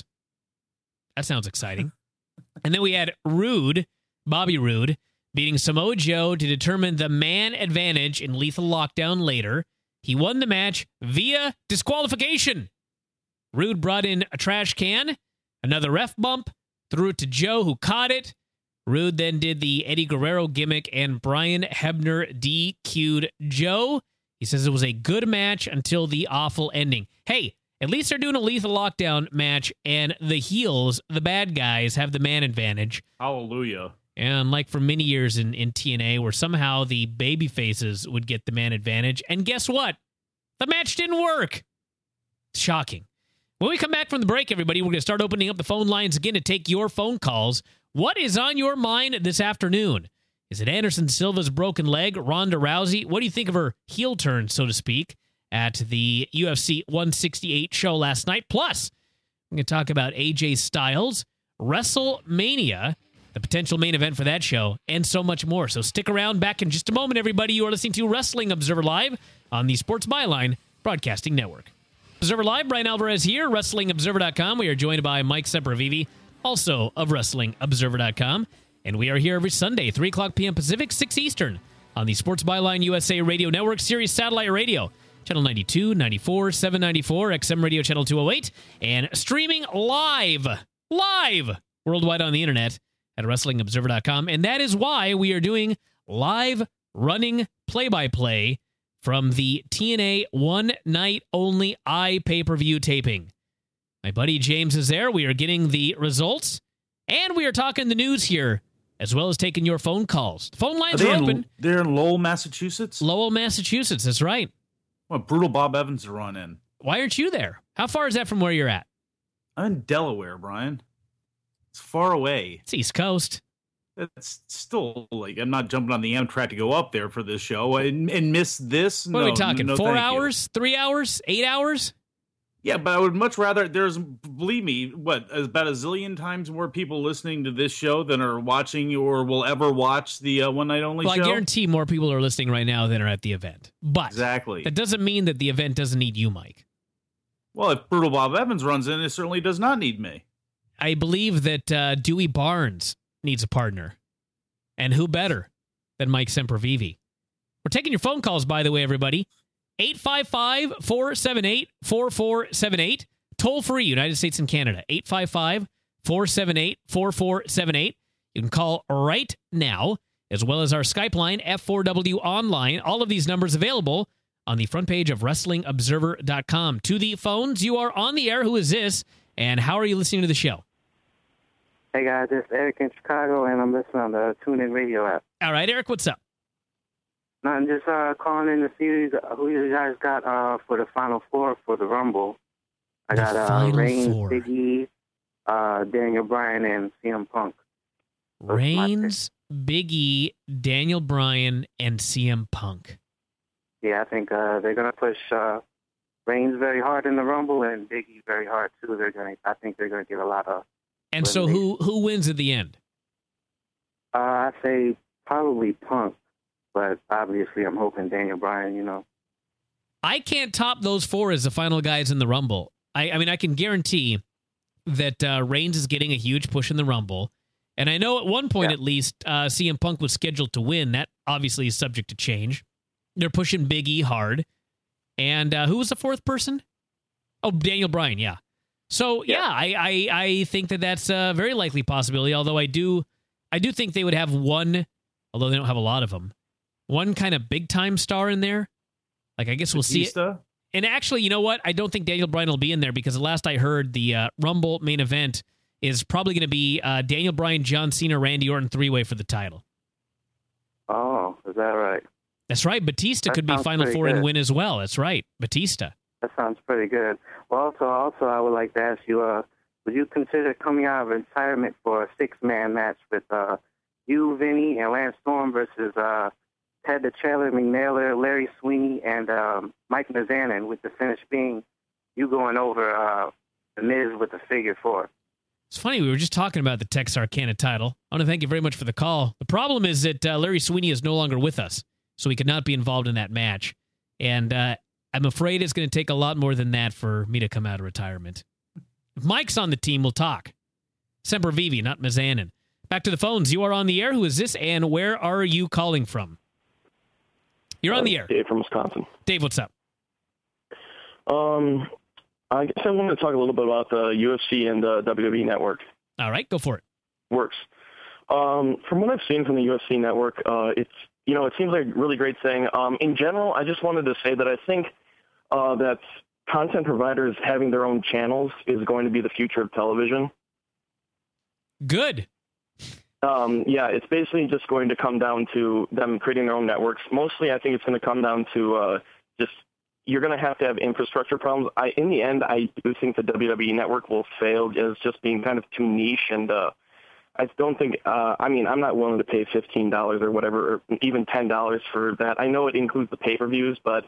That sounds exciting. And then we had Rude, Bobby Roode, beating Samoa Joe to determine the man advantage in Lethal Lockdown later. He won the match via disqualification. Rude brought in a trash can, another ref bump, threw it to Joe, who caught it. Rude then did the Eddie Guerrero gimmick, and Brian Hebner D Q'd Joe. He says it was a good match until the awful ending. Hey, at least they're doing a Lethal Lockdown match, and the heels, the bad guys, have the man advantage. Hallelujah. And like for many years in, in T N A, where somehow the baby faces would get the man advantage. And guess what? The match didn't work. Shocking. When we come back from the break, everybody, we're going to start opening up the phone lines again to take your phone calls. What is on your mind this afternoon? Is it Anderson Silva's broken leg? Ronda Rousey? What do you think of her heel turn, so to speak, at the U F C one sixty-eight show last night? Plus, we're going to talk about A J Styles, WrestleMania, the potential main event for that show, and so much more. So stick around. Back in just a moment, everybody. You are listening to Wrestling Observer Live on the Sports Byline Broadcasting Network. Observer Live, Brian Alvarez here, Wrestling Observer dot com. We are joined by Mike Sempervive, also of Wrestling Observer dot com. And we are here every Sunday, three o'clock p.m. Pacific, six Eastern, on the Sports Byline U S A Radio Network, Sirius Satellite Radio, Channel ninety-two, ninety-four, seven ninety-four, X M Radio Channel two oh eight, and streaming live, live, worldwide on the internet at Wrestling Observer dot com. And that is why we are doing live running play-by-play from the T N A One Night Only I pay-per-view taping. My buddy James is there. We are getting the results, and we are talking the news here, as well as taking your phone calls. The phone lines are, are open. In, they're in Lowell, Massachusetts? Lowell, Massachusetts. That's right. What brutal Bob Evans to run in. Why aren't you there? How far is that from where you're at? I'm in Delaware, Brian. It's far away. It's East Coast. It's still like I'm not jumping on the Amtrak to go up there for this show and, and miss this. What no, are we talking? no, Four hours? You. Three hours? Eight hours? Yeah, but I would much rather. There's, believe me, what about a zillion times more people listening to this show than are watching or will ever watch the uh, One Night Only well, show. I guarantee more people are listening right now than are at the event. But exactly, that doesn't mean that the event doesn't need you, Mike. Well, if Brutal Bob Evans runs in, it certainly does not need me. I believe that uh, Dewey Barnes needs a partner. And who better than Mike Sempervive? We're taking your phone calls, by the way, everybody. eight five five, four seven eight, four four seven eight. Toll free, United States and Canada. eight five five, four seven eight, four four seven eight. You can call right now, as well as our Skype line, F four W Online. All of these numbers available on the front page of Wrestling Observer dot com. To the phones, you are on the air. Who is this? And how are you listening to the show? Hey, guys, it's Eric in Chicago, and I'm listening on the TuneIn Radio app. All right, Eric, what's up? No, I'm just uh, calling in to see who you guys got uh, for the Final Four for the Rumble. I the got uh, Reigns, Big E, uh, Daniel Bryan, and C M Punk. Those Reigns, Big E, Daniel Bryan, and C M Punk. Yeah, I think uh, they're going to push uh, Reigns very hard in the Rumble and Big E very hard, too. They're going. I think they're going to get a lot of... And so who who wins at the end? Uh, I say probably Punk, but obviously I'm hoping Daniel Bryan, you know. I can't top those four as the final guys in the Rumble. I, I mean, I can guarantee that uh, Reigns is getting a huge push in the Rumble. And I know at one point, yeah. at least, uh, C M Punk was scheduled to win. That obviously is subject to change. They're pushing Big E hard. And uh, who was the fourth person? Oh, Daniel Bryan, yeah. So, yeah, yeah I, I, I think that that's a very likely possibility, although I do I do think they would have one, although they don't have a lot of them, one kind of big-time star in there. Like, I guess we'll Batista? see it. And actually, you know what? I don't think Daniel Bryan will be in there because the last I heard, the uh, Rumble main event is probably going to be uh, Daniel Bryan, John Cena, Randy Orton three-way for the title. Oh, is that right? That's right. Batista that could be Final Four good. and win as well. That's right. Batista. That sounds pretty good. Well, also, also, I would like to ask you, uh, would you consider coming out of retirement for a six-man match with uh, you, Vinny, and Lance Storm versus uh, Ted the Chandler McNair, Larry Sweeney, and um, Mike Mizanin, with the finish being you going over uh, The Miz with the figure four. It's funny, we were just talking about the Texarkana title. I want to thank you very much for the call. The problem is that uh, Larry Sweeney is no longer with us, so he could not be involved in that match. And uh, I'm afraid it's going to take a lot more than that for me to come out of retirement. If Mike's on the team, we'll talk. Semper Vivi, not Mizanin. Back to the phones. You are on the air. Who is this, and where are you calling from? You're on the air. Dave from Wisconsin. Dave, what's up? Um, I guess I wanted to talk a little bit about the U F C and the W W E Network. All right, go for it. Works. Um, from what I've seen from the U F C Network, uh, it's you know it seems like a really great thing. Um, in general, I just wanted to say that I think uh, that content providers having their own channels is going to be the future of television. Good. Um, yeah, it's basically just going to come down to them creating their own networks. Mostly, I think it's going to come down to uh, just you're going to have to have infrastructure problems. I, in the end, I do think the W W E Network will fail as just being kind of too niche, and uh, I don't think. Uh, I mean, I'm not willing to pay fifteen dollars or whatever, or even ten dollars for that. I know it includes the pay-per-views, but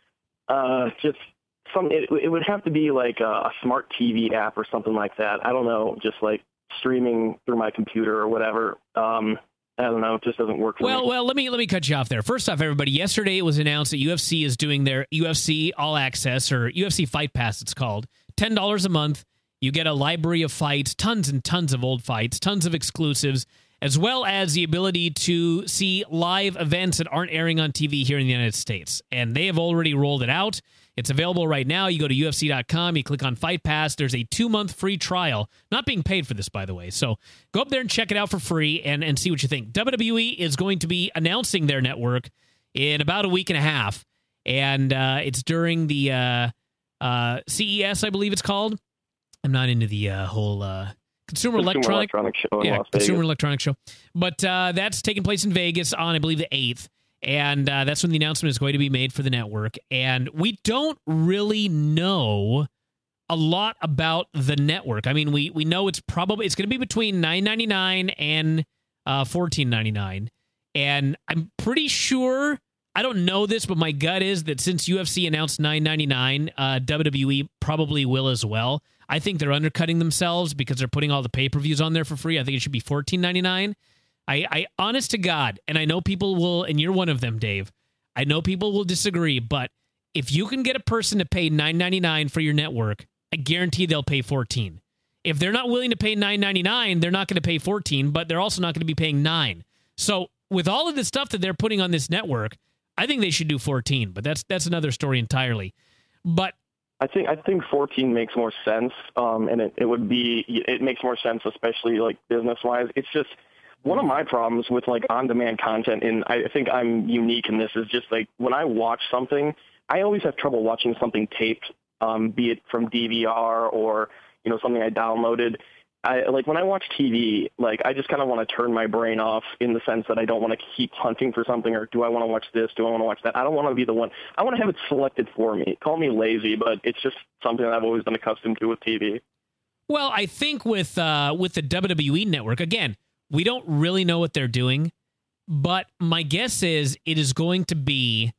uh, just some. It, it would have to be like a, a smart T V app or something like that. I don't know, just like streaming through my computer or whatever. Um, I don't know. It just doesn't work for well, me. Well, let me let me cut you off there. First off, everybody, yesterday it was announced that U F C is doing their U F C All Access, or U F C Fight Pass, it's called. ten dollars a month. You get a library of fights, tons and tons of old fights, tons of exclusives, as well as the ability to see live events that aren't airing on T V here in the United States. And they have already rolled it out. It's available right now. You go to U F C dot com, you click on Fight Pass. There's a two-month free trial. Not being paid for this, by the way. So go up there and check it out for free and, and see what you think. W W E is going to be announcing their network in about a week and a half. And uh, it's during the uh, uh, C E S, I believe it's called. I'm not into the uh, whole uh, Consumer, Consumer Electronic, Electronic Show in yeah, Las Consumer Vegas. Electronic Show. But uh, that's taking place in Vegas on, I believe, the eighth. And uh, that's when the announcement is going to be made for the network. And we don't really know a lot about the network. I mean, we we know it's probably it's going to be between nine ninety-nine and uh, fourteen ninety-nine. And I'm pretty sure, I don't know this, but my gut is that since U F C announced nine ninety-nine, uh, W W E probably will as well. I think they're undercutting themselves because they're putting all the pay-per-views on there for free. I think it should be fourteen ninety-nine. I, I, honest to God, and I know people will, and you're one of them, Dave, I know people will disagree, but if you can get a person to pay nine ninety-nine for your network, I guarantee they'll pay fourteen. If they're not willing to pay nine ninety-nine, they're not going to pay fourteen, but they're also not going to be paying nine. So with all of the stuff that they're putting on this network, I think they should do fourteen, but that's that's another story entirely. But I think I think fourteen makes more sense, um, and it, it would be it makes more sense, especially like business wise. It's just one of my problems with like on demand content, and I think I'm unique in this, is just like when I watch something, I always have trouble watching something taped, um, be it from D V R or you know something I downloaded. I like when I watch T V, like I just kind of want to turn my brain off in the sense that I don't want to keep hunting for something, or do I want to watch this? Do I want to watch that? I don't want to be the one. I want to have it selected for me. Call me lazy, but it's just something that I've always been accustomed to with T V. Well, I think with uh, with the W W E Network, again, we don't really know what they're doing, but my guess is it is going to be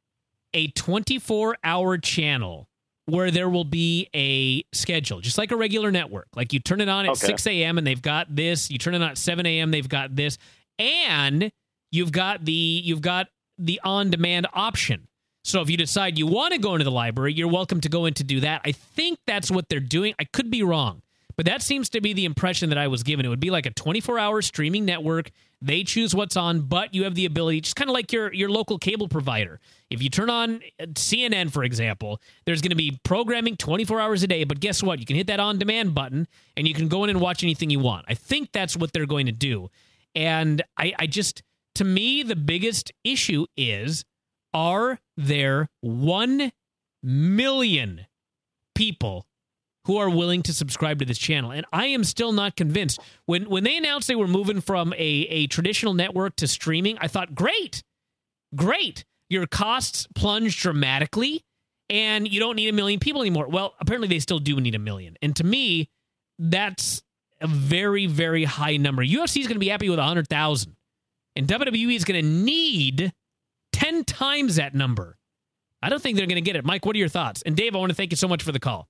a twenty-four hour channel where there will be a schedule, just like a regular network. Like you turn it on at okay. six a.m. and they've got this. You turn it on at seven a.m. they've got this, and you've got the you've got the on-demand option. So if you decide you want to go into the library, you're welcome to go in to do that. I think that's what they're doing. I could be wrong, but that seems to be the impression that I was given. It would be like a twenty-four hour streaming network. They choose what's on, but you have the ability, just kind of like your, your local cable provider. If you turn on C N N, for example, there's going to be programming twenty-four hours a day, but guess what? You can hit that on-demand button, and you can go in and watch anything you want. I think that's what they're going to do. And I, I just, to me, the biggest issue is, are there one million people who are willing to subscribe to this channel? And I am still not convinced. When when they announced they were moving from a, a traditional network to streaming, I thought, great, great. Your costs plunge dramatically, and you don't need a million people anymore. Well, apparently they still do need a million. And to me, that's a very, very high number. U F C is going to be happy with one hundred thousand. And W W E is going to need ten times that number. I don't think they're going to get it. Mike, what are your thoughts? And Dave, I want to thank you so much for the call.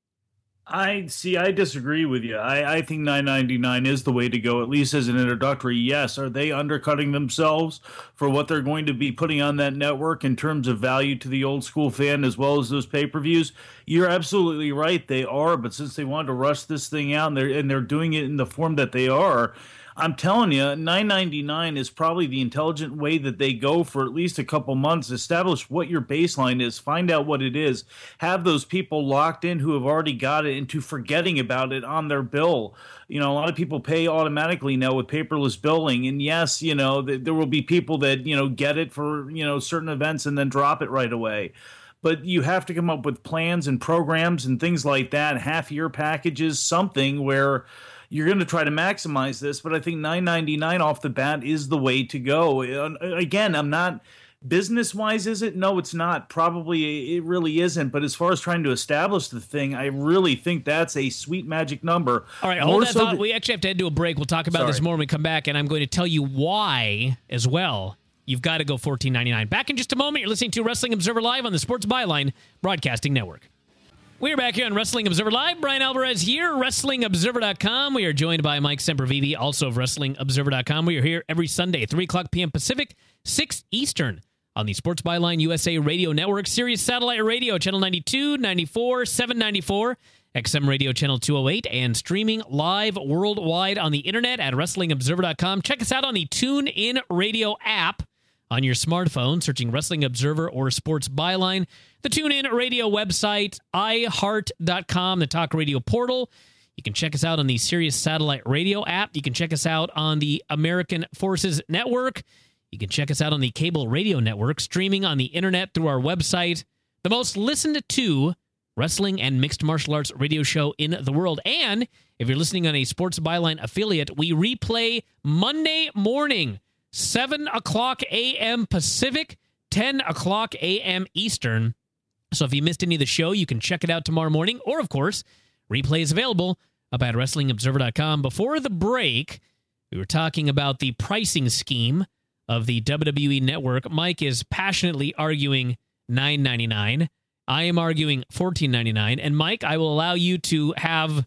I see. I disagree with you. I, I think nine ninety-nine is the way to go, at least as an introductory. Yes, are they undercutting themselves for what they're going to be putting on that network in terms of value to the old school fan as well as those pay-per-views? You're absolutely right. They are, but since they wanted to rush this thing out and they're and they're doing it in the form that they are, I'm telling you, nine ninety-nine is probably the intelligent way that they go for at least a couple months. Establish what your baseline is, find out what it is, have those people locked in who have already got it into forgetting about it on their bill. You know, a lot of people pay automatically now with paperless billing. And yes, you know, th- there will be people that, you know, get it for, you know, certain events and then drop it right away. But you have to come up with plans and programs and things like that, half-year packages, something where you're going to try to maximize this, but I think nine ninety-nine off the bat is the way to go. Again, I'm not business-wise, is it? No, it's not. Probably it really isn't. But as far as trying to establish the thing, I really think that's a sweet magic number. All right, hold that thought. We actually have to head to a break. We'll talk about Sorry. this more when we come back, and I'm going to tell you why as well. You've got to go fourteen ninety-nine. Back in just a moment. You're listening to Wrestling Observer Live on the Sports Byline Broadcasting Network. We're back here on Wrestling Observer Live. Brian Alvarez here, Wrestling Observer dot com. We are joined by Mike Sempervive, also of Wrestling Observer dot com. We are here every Sunday, three o'clock p.m. Pacific, six Eastern, on the Sports Byline U S A Radio Network, Sirius Satellite Radio, Channel ninety-two, ninety-four, seven ninety-four, X M Radio Channel two oh eight, and streaming live worldwide on the internet at Wrestling Observer dot com. Check us out on the TuneIn Radio app on your smartphone, searching Wrestling Observer or Sports Byline. The TuneIn Radio website, i heart dot com, the talk radio portal. You can check us out on the Sirius Satellite Radio app. You can check us out on the American Forces Network. You can check us out on the Cable Radio Network, streaming on the internet through our website. The most listened to wrestling and mixed martial arts radio show in the world. And if you're listening on a Sports Byline affiliate, we replay Monday morning, seven o'clock a.m. Pacific, ten o'clock a.m. Eastern. So if you missed any of the show, you can check it out tomorrow morning. Or, of course, replay is available up at Wrestling Observer dot com. Before the break, we were talking about the pricing scheme of the W W E Network. Mike is passionately arguing nine ninety-nine. I am arguing fourteen ninety-nine. And, Mike, I will allow you to have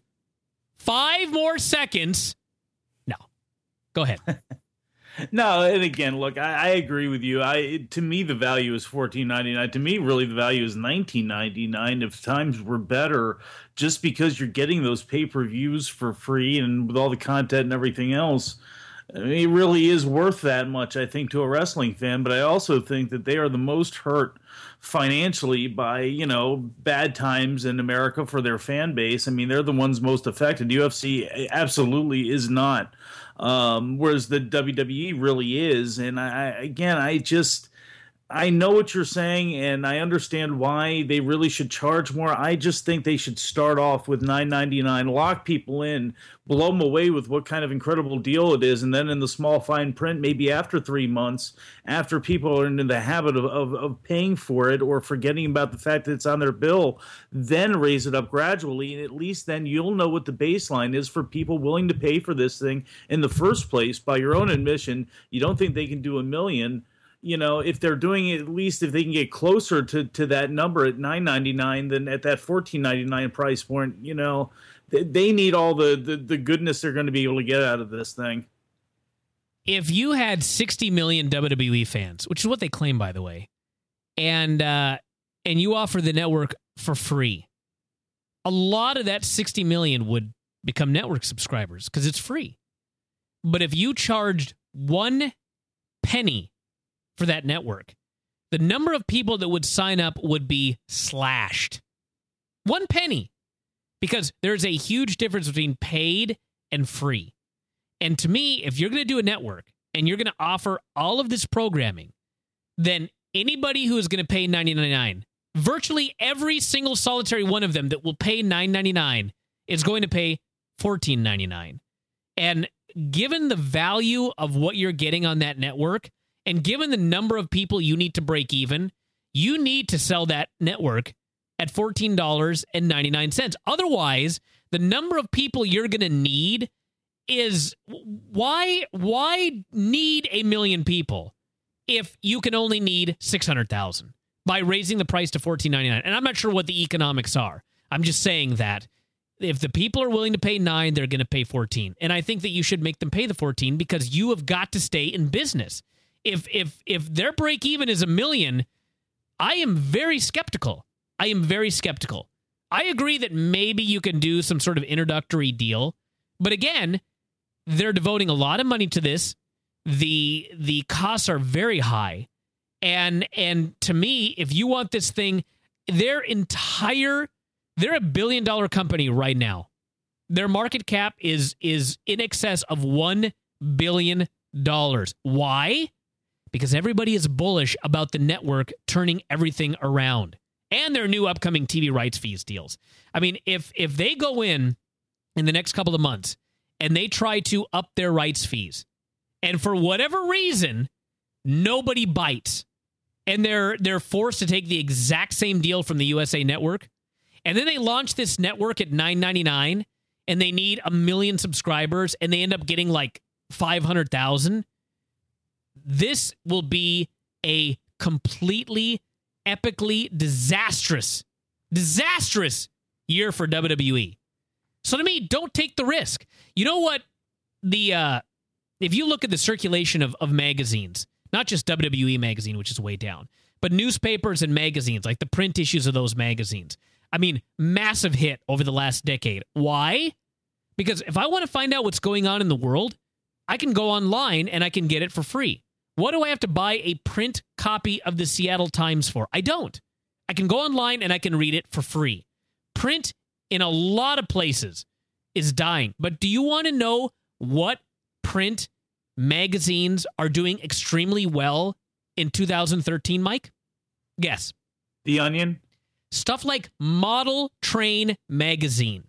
five more seconds. No. Go ahead. No, and again, look, I, I agree with you. I to me, the value is fourteen ninety-nine. To me, really, the value is nineteen ninety-nine. If times were better, just because you're getting those pay-per-views for free and with all the content and everything else, I mean, it really is worth that much, I think, to a wrestling fan. But I also think that they are the most hurt financially by, you know, bad times in America for their fan base. I mean, they're the ones most affected. U F C absolutely is not. Um, whereas the W W E really is. And I, again, I just, I know what you're saying and I understand why they really should charge more. I just think they should start off with nine ninety-nine, lock people in, blow them away with what kind of incredible deal it is. And then in the small fine print, maybe after three months, after people are in the habit of, of, of paying for it or forgetting about the fact that it's on their bill, then raise it up gradually. And at least then you'll know what the baseline is for people willing to pay for this thing in the first place. By your own admission, you don't think they can do a million. You know, if they're doing it, at least if they can get closer to, to that number at nine ninety-nine than at that fourteen ninety-nine price point, you know, they, they need all the, the, the goodness they're going to be able to get out of this thing. If you had sixty million W W E fans, which is what they claim, by the way, and uh, and you offer the network for free, a lot of that sixty million would become network subscribers because it's free. But if you charged one penny for that network, the number of people that would sign up would be slashed. One penny. Because there's a huge difference between paid and free. And to me, if you're going to do a network and you're going to offer all of this programming, then anybody who is going to pay nine ninety-nine, virtually every single solitary one of them that will pay nine ninety-nine is going to pay fourteen ninety-nine. And given the value of what you're getting on that network, and given the number of people you need to break even, you need to sell that network at fourteen dollars and ninety-nine cents. Otherwise, the number of people you're going to need is why why need a million people if you can only need six hundred thousand by raising the price to fourteen ninety-nine? And I'm not sure what the economics are. I'm just saying that if the people are willing to pay nine, they're going to pay fourteen. And I think that you should make them pay the fourteen because you have got to stay in business. If if if their break even is a million, I am very skeptical. I am very skeptical. I agree that maybe you can do some sort of introductory deal, but again, they're devoting a lot of money to this. The the costs are very high. And and to me, if you want this thing, their entire they're a billion dollar company right now. Their market cap is is in excess of one billion dollars. Why? Because everybody is bullish about the network turning everything around and their new upcoming T V rights fees deals. I mean, if if they go in in the next couple of months and they try to up their rights fees, and for whatever reason, nobody bites, and they're they're forced to take the exact same deal from the U S A Network, and then they launch this network at nine ninety-nine, and they need a million subscribers, and they end up getting like five hundred thousand, this will be a completely, epically disastrous, disastrous year for W W E. So to me, don't take the risk. You know what? The uh, if you look at the circulation of, of magazines, not just W W E magazine, which is way down, but newspapers and magazines, like the print issues of those magazines, I mean, massive hit over the last decade. Why? Because if I want to find out what's going on in the world, I can go online and I can get it for free. What do I have to buy a print copy of the Seattle Times for? I don't. I can go online and I can read it for free. Print in a lot of places is dying. But do you want to know what print magazines are doing extremely well in two thousand thirteen, Mike? Guess. The Onion? Stuff like Model Train Magazine.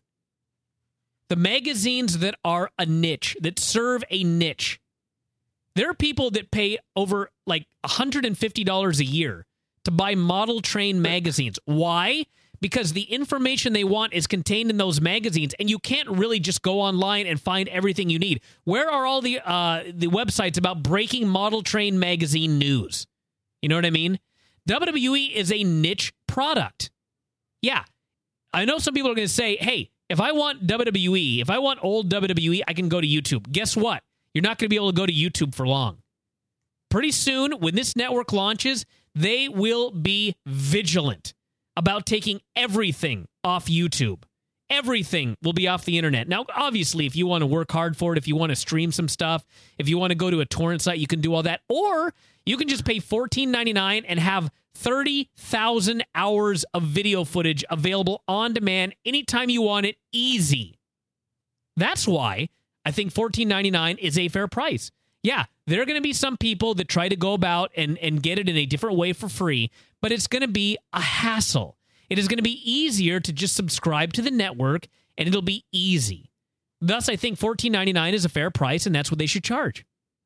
The magazines that are a niche, that serve a niche. There are people that pay over like one hundred fifty dollars a year to buy Model Train magazines. Why? Because the information they want is contained in those magazines, and you can't really just go online and find everything you need. Where are all the uh, the websites about breaking Model Train magazine news? You know what I mean? W W E is a niche product. Yeah, I know some people are going to say, hey, if I want W W E, if I want old W W E, I can go to YouTube. Guess what? You're not going to be able to go to YouTube for long. Pretty soon, when this network launches, they will be vigilant about taking everything off YouTube. Everything will be off the internet. Now, obviously, if you want to work hard for it, if you want to stream some stuff, if you want to go to a torrent site, you can do all that. Or you can just pay fourteen ninety-nine and have thirty thousand hours of video footage available on demand anytime you want it, easy. That's why I think fourteen ninety-nine is a fair price. Yeah, there are going to be some people that try to go about and, and get it in a different way for free, but it's going to be a hassle. It is going to be easier to just subscribe to the network, and it'll be easy. Thus, I think fourteen ninety-nine is a fair price, and that's what they should charge.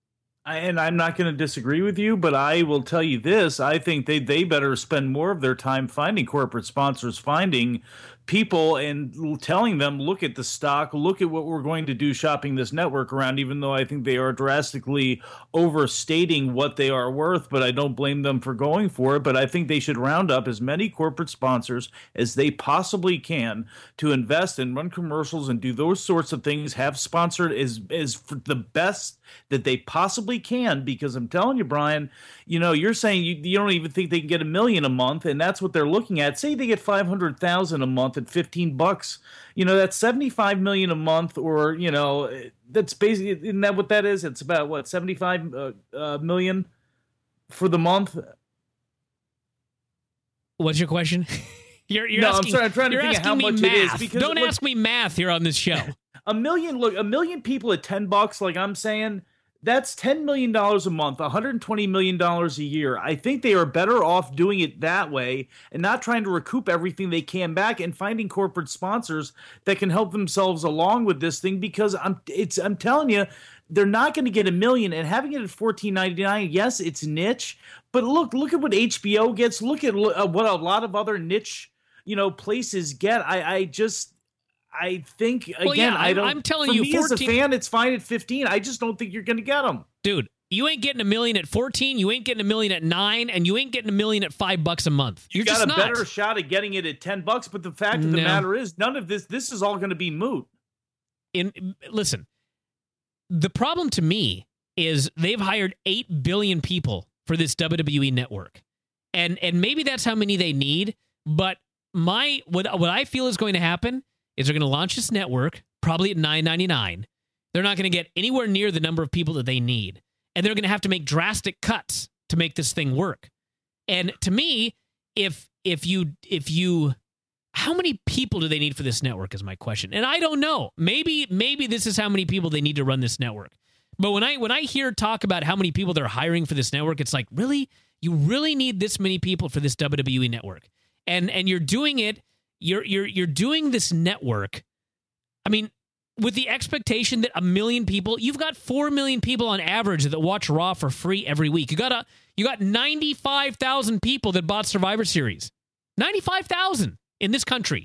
I, and I'm not going to disagree with you, but I will tell you this. I think they, they better spend more of their time finding corporate sponsors, finding people and telling them, look at the stock, look at what we're going to do shopping this network around, even though I think they are drastically overstating what they are worth, but I don't blame them for going for it. But I think they should round up as many corporate sponsors as they possibly can to invest and run commercials and do those sorts of things, have sponsored as, as for the best that they possibly can, because I'm telling you, Brian, you know, you're saying you, you don't even think they can get a million a month, and that's what they're looking at. Say they get five hundred thousand a month at fifteen bucks. You know, that's seventy-five million a month, or, you know, that's basically, isn't that what that is? It's about, what, seventy-five uh, uh, million for the month? What's your question? you're, you're no, asking, I'm sorry, I'm trying to think of how much math. it is. Because Don't look, ask me math here on this show. A million, look, a million people at ten bucks, like I'm saying, that's ten million dollars a month, one hundred twenty million dollars a year. I think they are better off doing it that way and not trying to recoup everything they can back and finding corporate sponsors that can help themselves along with this thing, because I'm it's I'm telling you, they're not going to get a million, and having it at fourteen ninety-nine, yes, it's niche, but look, look at what H B O gets. Look at uh, what a lot of other niche you know, places get. I, I just, I think again, well, yeah, I don't. I'm telling for you, me fourteen, as a fan, it's fine at fifteen. I just don't think you're going to get them, dude. You ain't getting a million at fourteen. You ain't getting a million at nine, and you ain't getting a million at five bucks a month. You're you got just a not. better shot at getting it at ten bucks. But the fact of the No. matter is, none of this. This is all going to be moot. In listen, the problem to me is they've hired eight billion people for this W W E network, and and maybe that's how many they need. But my what what I feel is going to happen is they're going to launch this network probably at nine ninety-nine. They're not going to get anywhere near the number of people that they need. And they're going to have to make drastic cuts to make this thing work. And to me, if if you if you how many people do they need for this network is my question. And I don't know. Maybe maybe this is how many people they need to run this network. But when I when I hear talk about how many people they're hiring for this network, it's like, really? You really need this many people for this W W E network. And and you're doing it you're you're you're doing this network. I mean, with the expectation that a million people, you've got four million people on average that watch Raw for free every week. You got a, you got ninety-five thousand people that bought Survivor Series. ninety-five thousand in this country.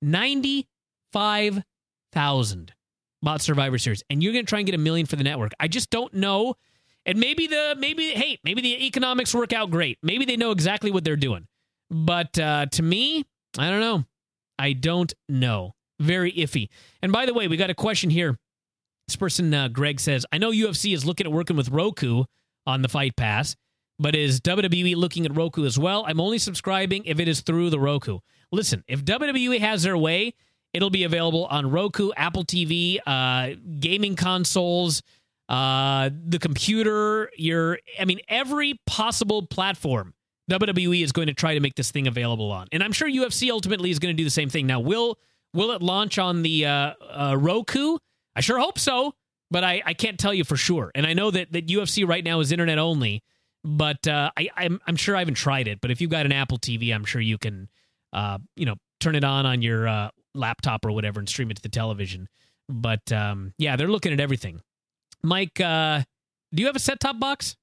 ninety-five thousand bought Survivor Series. And you're going to try and get a million for the network. I just don't know. And maybe the, maybe, hey, maybe the economics work out great. Maybe they know exactly what they're doing. But uh, to me, I don't know. I don't know. Very iffy. And by the way, we got a question here. This person, uh, Greg, says, I know U F C is looking at working with Roku on the Fight Pass, but is W W E looking at Roku as well? I'm only subscribing if it is through the Roku. Listen, if W W E has their way, it'll be available on Roku, Apple T V, uh, gaming consoles, uh, the computer, your, I mean, every possible platform W W E is going to try to make this thing available on. And I'm sure U F C ultimately is going to do the same thing. Now, will will it launch on the uh, uh, Roku? I sure hope so, but I, I can't tell you for sure. And I know that, that U F C right now is internet only, but uh, I, I'm, I'm sure I haven't tried it. But if you've got an Apple T V, I'm sure you can, uh, you know, turn it on on your uh, laptop or whatever and stream it to the television. But um, yeah, they're looking at everything. Mike, uh, do you have a set-top box?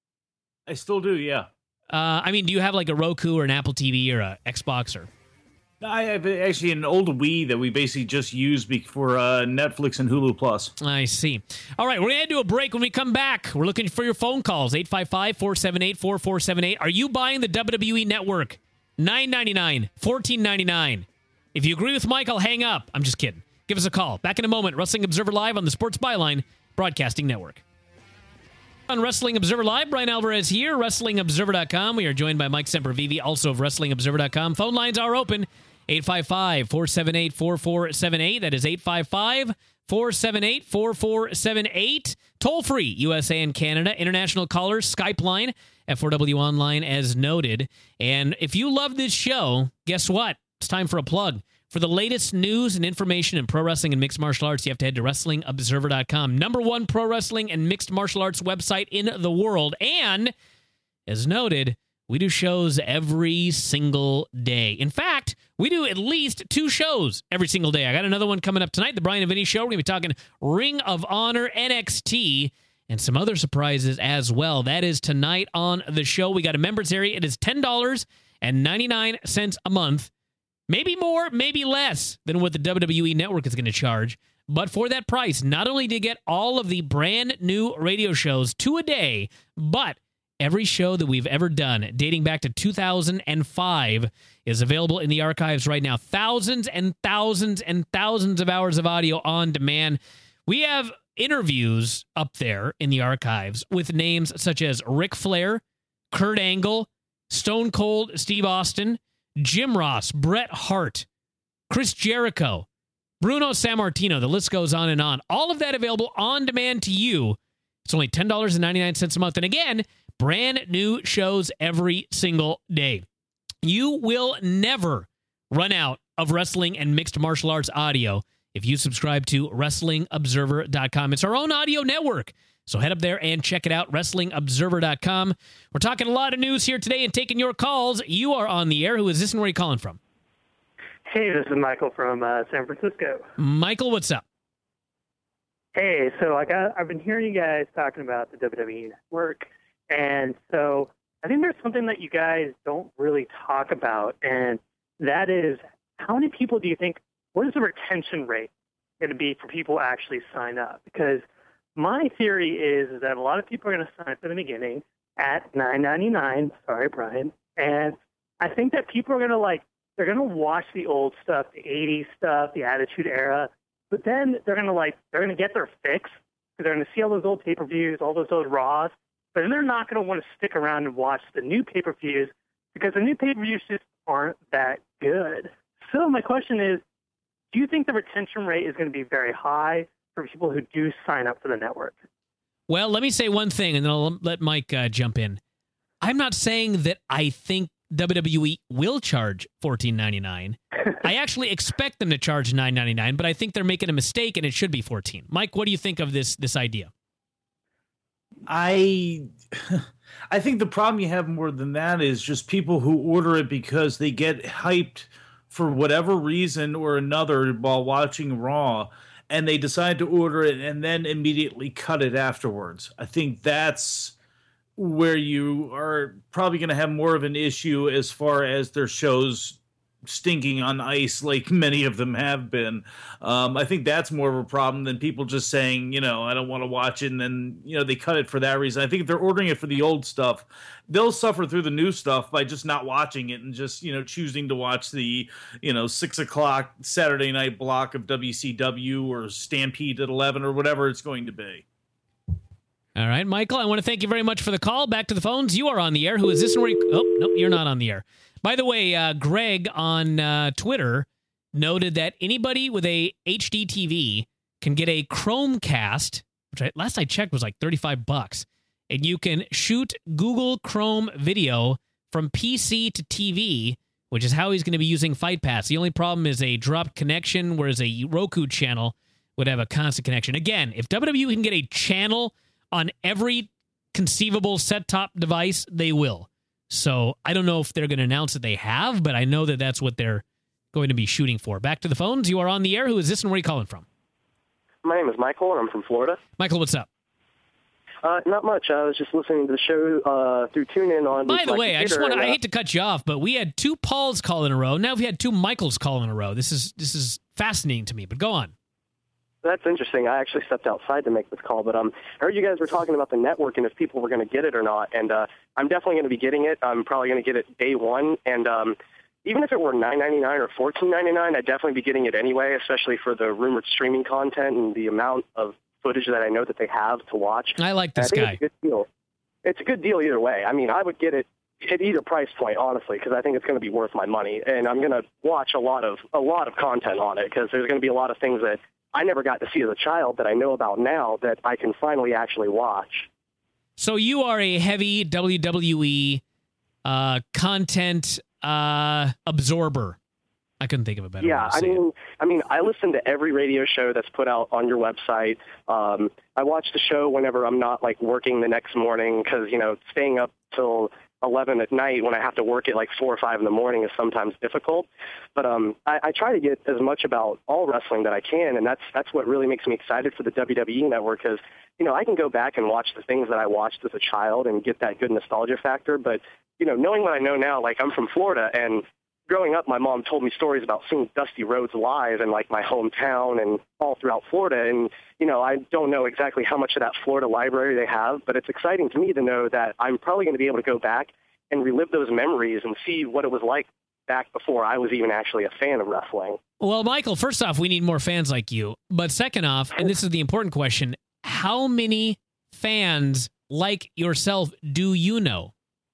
I still do, yeah. Uh, I mean, do you have like a Roku or an Apple T V or a Xbox or? I have actually an old Wii that we basically just use for uh, Netflix and Hulu Plus. I see. All right, we're going to do a break. When we come back, we're looking for your phone calls, eight five five, four seven eight, four four seven eight. Are you buying the W W E Network? nine ninety-nine, fourteen ninety-nine. If you agree with Mike, I'll hang up. I'm just kidding. Give us a call. Back in a moment. Wrestling Observer Live on the Sports Byline Broadcasting Network. On Wrestling Observer Live, Brian Alvarez here, Wrestling Observer dot com. We are joined by Mike Sempervive, also of Wrestling Observer dot com. Phone lines are open, eight five five, four seven eight, four four seven eight. That is eight five five, four seven eight, four four seven eight. Toll free, U S A and Canada. International callers, Skype line, F four W Online as noted. And if you love this show, guess what? It's time for a plug. For the latest news and information in pro wrestling and mixed martial arts, you have to head to Wrestling Observer dot com. Number one pro wrestling and mixed martial arts website in the world. And, as noted, we do shows every single day. In fact, we do at least two shows every single day. I got another one coming up tonight, the Brian and Vinny Show. We're going to be talking Ring of Honor, N X T, and some other surprises as well. That is tonight on the show. We got a members area. It is ten dollars and ninety-nine cents a month. Maybe more, maybe less than what the W W E Network is going to charge. But for that price, not only do you get all of the brand new radio shows, two a day, but every show that we've ever done, dating back to two thousand five, is available in the archives right now. Thousands and thousands and thousands of hours of audio on demand. We have interviews up there in the archives with names such as Ric Flair, Kurt Angle, Stone Cold Steve Austin, Jim Ross, Bret Hart, Chris Jericho, Bruno Sammartino. The list goes on and on. All of that available on demand to you. It's only ten dollars and ninety-nine cents a month. And again, brand new shows every single day. You will never run out of wrestling and mixed martial arts audio if you subscribe to Wrestling Observer dot com. It's our own audio network. So head up there and check it out, Wrestling Observer dot com. We're talking a lot of news here today and taking your calls. You are on the air. Who is this and where are you calling from? Hey, this is Michael from uh, San Francisco. Michael, what's up? Hey, so I got, I've been hearing you guys talking about the W W E Network, and so I think there's something that you guys don't really talk about, and that is how many people do you think, what is the retention rate going to be for people who actually sign up? Because my theory is, is that a lot of people are going to sign up in the beginning at nine ninety-nine. Sorry, Brian. And I think that people are going to like, they're going to watch the old stuff, the eighties stuff, the Attitude Era, but then they're going to like, they're going to get their fix because they're going to see all those old pay-per-views, all those old Raws, but then they're not going to want to stick around and watch the new pay-per-views because the new pay-per-views just aren't that good. So my question is, do you think the retention rate is going to be very high for people who do sign up for the network? Well, let me say one thing, and then I'll let Mike uh, jump in. I'm not saying that I think W W E will charge fourteen ninety-nine. I actually expect them to charge nine ninety-nine, but I think they're making a mistake, and it should be fourteen. Mike, what do you think of this this idea? I I think the problem you have more than that is just people who order it because they get hyped for whatever reason or another while watching Raw, and they decide to order it and then immediately cut it afterwards. I think that's where you are probably going to have more of an issue as far as their shows stinking on ice like many of them have been. Um, I think that's more of a problem than people just saying, you know, I don't want to watch it, and then, you know, they cut it for that reason. I think if they're ordering it for the old stuff, they'll suffer through the new stuff by just not watching it and just, you know, choosing to watch the, you know, six o'clock Saturday night block of W C W or Stampede at eleven or whatever it's going to be. All right, Michael, I want to thank you very much for the call. Back to the phones. You are on the air. Who is this? Where you, oh, nope, you're not on the air. By the way, uh, Greg on uh, Twitter noted that anybody with a H D T V can get a Chromecast, which I, last I checked was like thirty-five bucks, and you can shoot Google Chrome video from P C to T V, which is how he's going to be using Fight Pass. The only problem is a dropped connection, whereas a Roku channel would have a constant connection. Again, if W W E can get a channel on every conceivable set-top device, they will. So I don't know if they're going to announce that they have, but I know that that's what they're going to be shooting for. Back to the phones. You are on the air. Who is this and where are you calling from? My name is Michael, and I'm from Florida. Michael, what's up? Uh, not much. I was just listening to the show uh, through TuneIn on. By the way, computer, I just want and, uh, I hate to cut you off, but we had two Pauls call in a row. Now we had two Michaels call in a row. This is this is fascinating to me, but go on. That's interesting. I actually stepped outside to make this call, but um, I heard you guys were talking about the network and if people were going to get it or not, and uh, I'm definitely going to be getting it. I'm probably going to get it day one, and um, even if it were nine ninety-nine or fourteen ninety-nine, I'd definitely be getting it anyway, especially for the rumored streaming content and the amount of footage that I know that they have to watch. I like this I think guy. It's a good deal. It's a good deal either way. I mean, I would get it at either price point, honestly, because I think it's going to be worth my money, and I'm going to watch a lot of a lot of content on it because there's going to be a lot of things that I never got to see as a child that I know about now that I can finally actually watch. So you are a heavy W W E uh, content uh, absorber. I couldn't think of a better Yeah, way to I say mean, it. I mean, I listen to every radio show that's put out on your website. Um, I watch the show whenever I'm not like working the next morning because you know staying up till eleven at night when I have to work at like four or five in the morning is sometimes difficult. But um, I, I try to get as much about all wrestling that I can, and that's that's what really makes me excited for the W W E Network because, you know, I can go back and watch the things that I watched as a child and get that good nostalgia factor. But, you know, knowing what I know now, like I'm from Florida, and growing up, my mom told me stories about seeing Dusty Rhodes live in like my hometown and all throughout Florida. And, you know, I don't know exactly how much of that Florida library they have, but it's exciting to me to know that I'm probably going to be able to go back and relive those memories and see what it was like back before I was even actually a fan of wrestling. Well, Michael, first off, we need more fans like you. But second off, and this is the important question, how many fans like yourself do you know?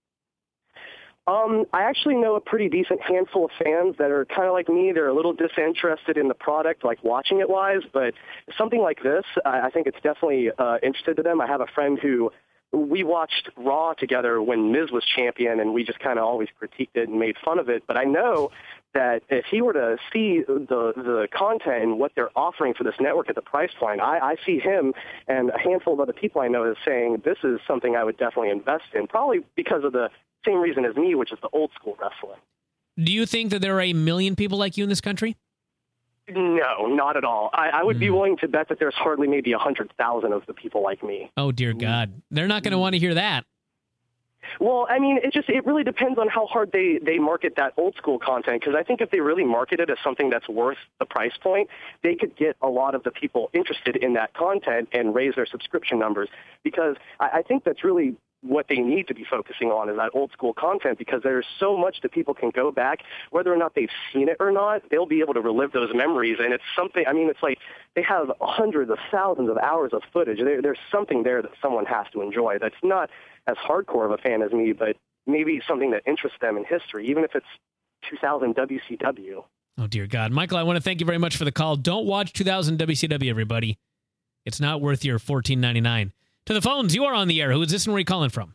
Um, I actually know a pretty decent handful of fans that are kind of like me. They're a little disinterested in the product, like watching it wise, but something like this, I, I think it's definitely uh, interested to them. I have a friend who we watched Raw together when Miz was champion, and we just kind of always critiqued it and made fun of it. But I know that if he were to see the the content and what they're offering for this network at the price point, I, I see him and a handful of other people I know as saying this is something I would definitely invest in, probably because of the same reason as me, which is the old school wrestling. Do you think that there are a million people like you in this country? No, not at all. I, I would mm. be willing to bet that there's hardly maybe one hundred thousand of the people like me. Oh, dear God. They're not going to want to hear that. Well, I mean, it just it really depends on how hard they, they market that old school content, because I think if they really market it as something that's worth the price point, they could get a lot of the people interested in that content and raise their subscription numbers, because I, I think that's really what they need to be focusing on is that old school content, because there's so much that people can go back, whether or not they've seen it or not, they'll be able to relive those memories. And it's something, I mean, it's like they have hundreds of thousands of hours of footage. There, there's something there that someone has to enjoy that's not as hardcore of a fan as me, but maybe something that interests them in history, even if it's two thousand W C W. Oh, dear God. Michael, I want to thank you very much for the call. Don't watch two thousand W C W, everybody. It's not worth your fourteen ninety-nine. To the phones, you are on the air. Who is this and where are you calling from?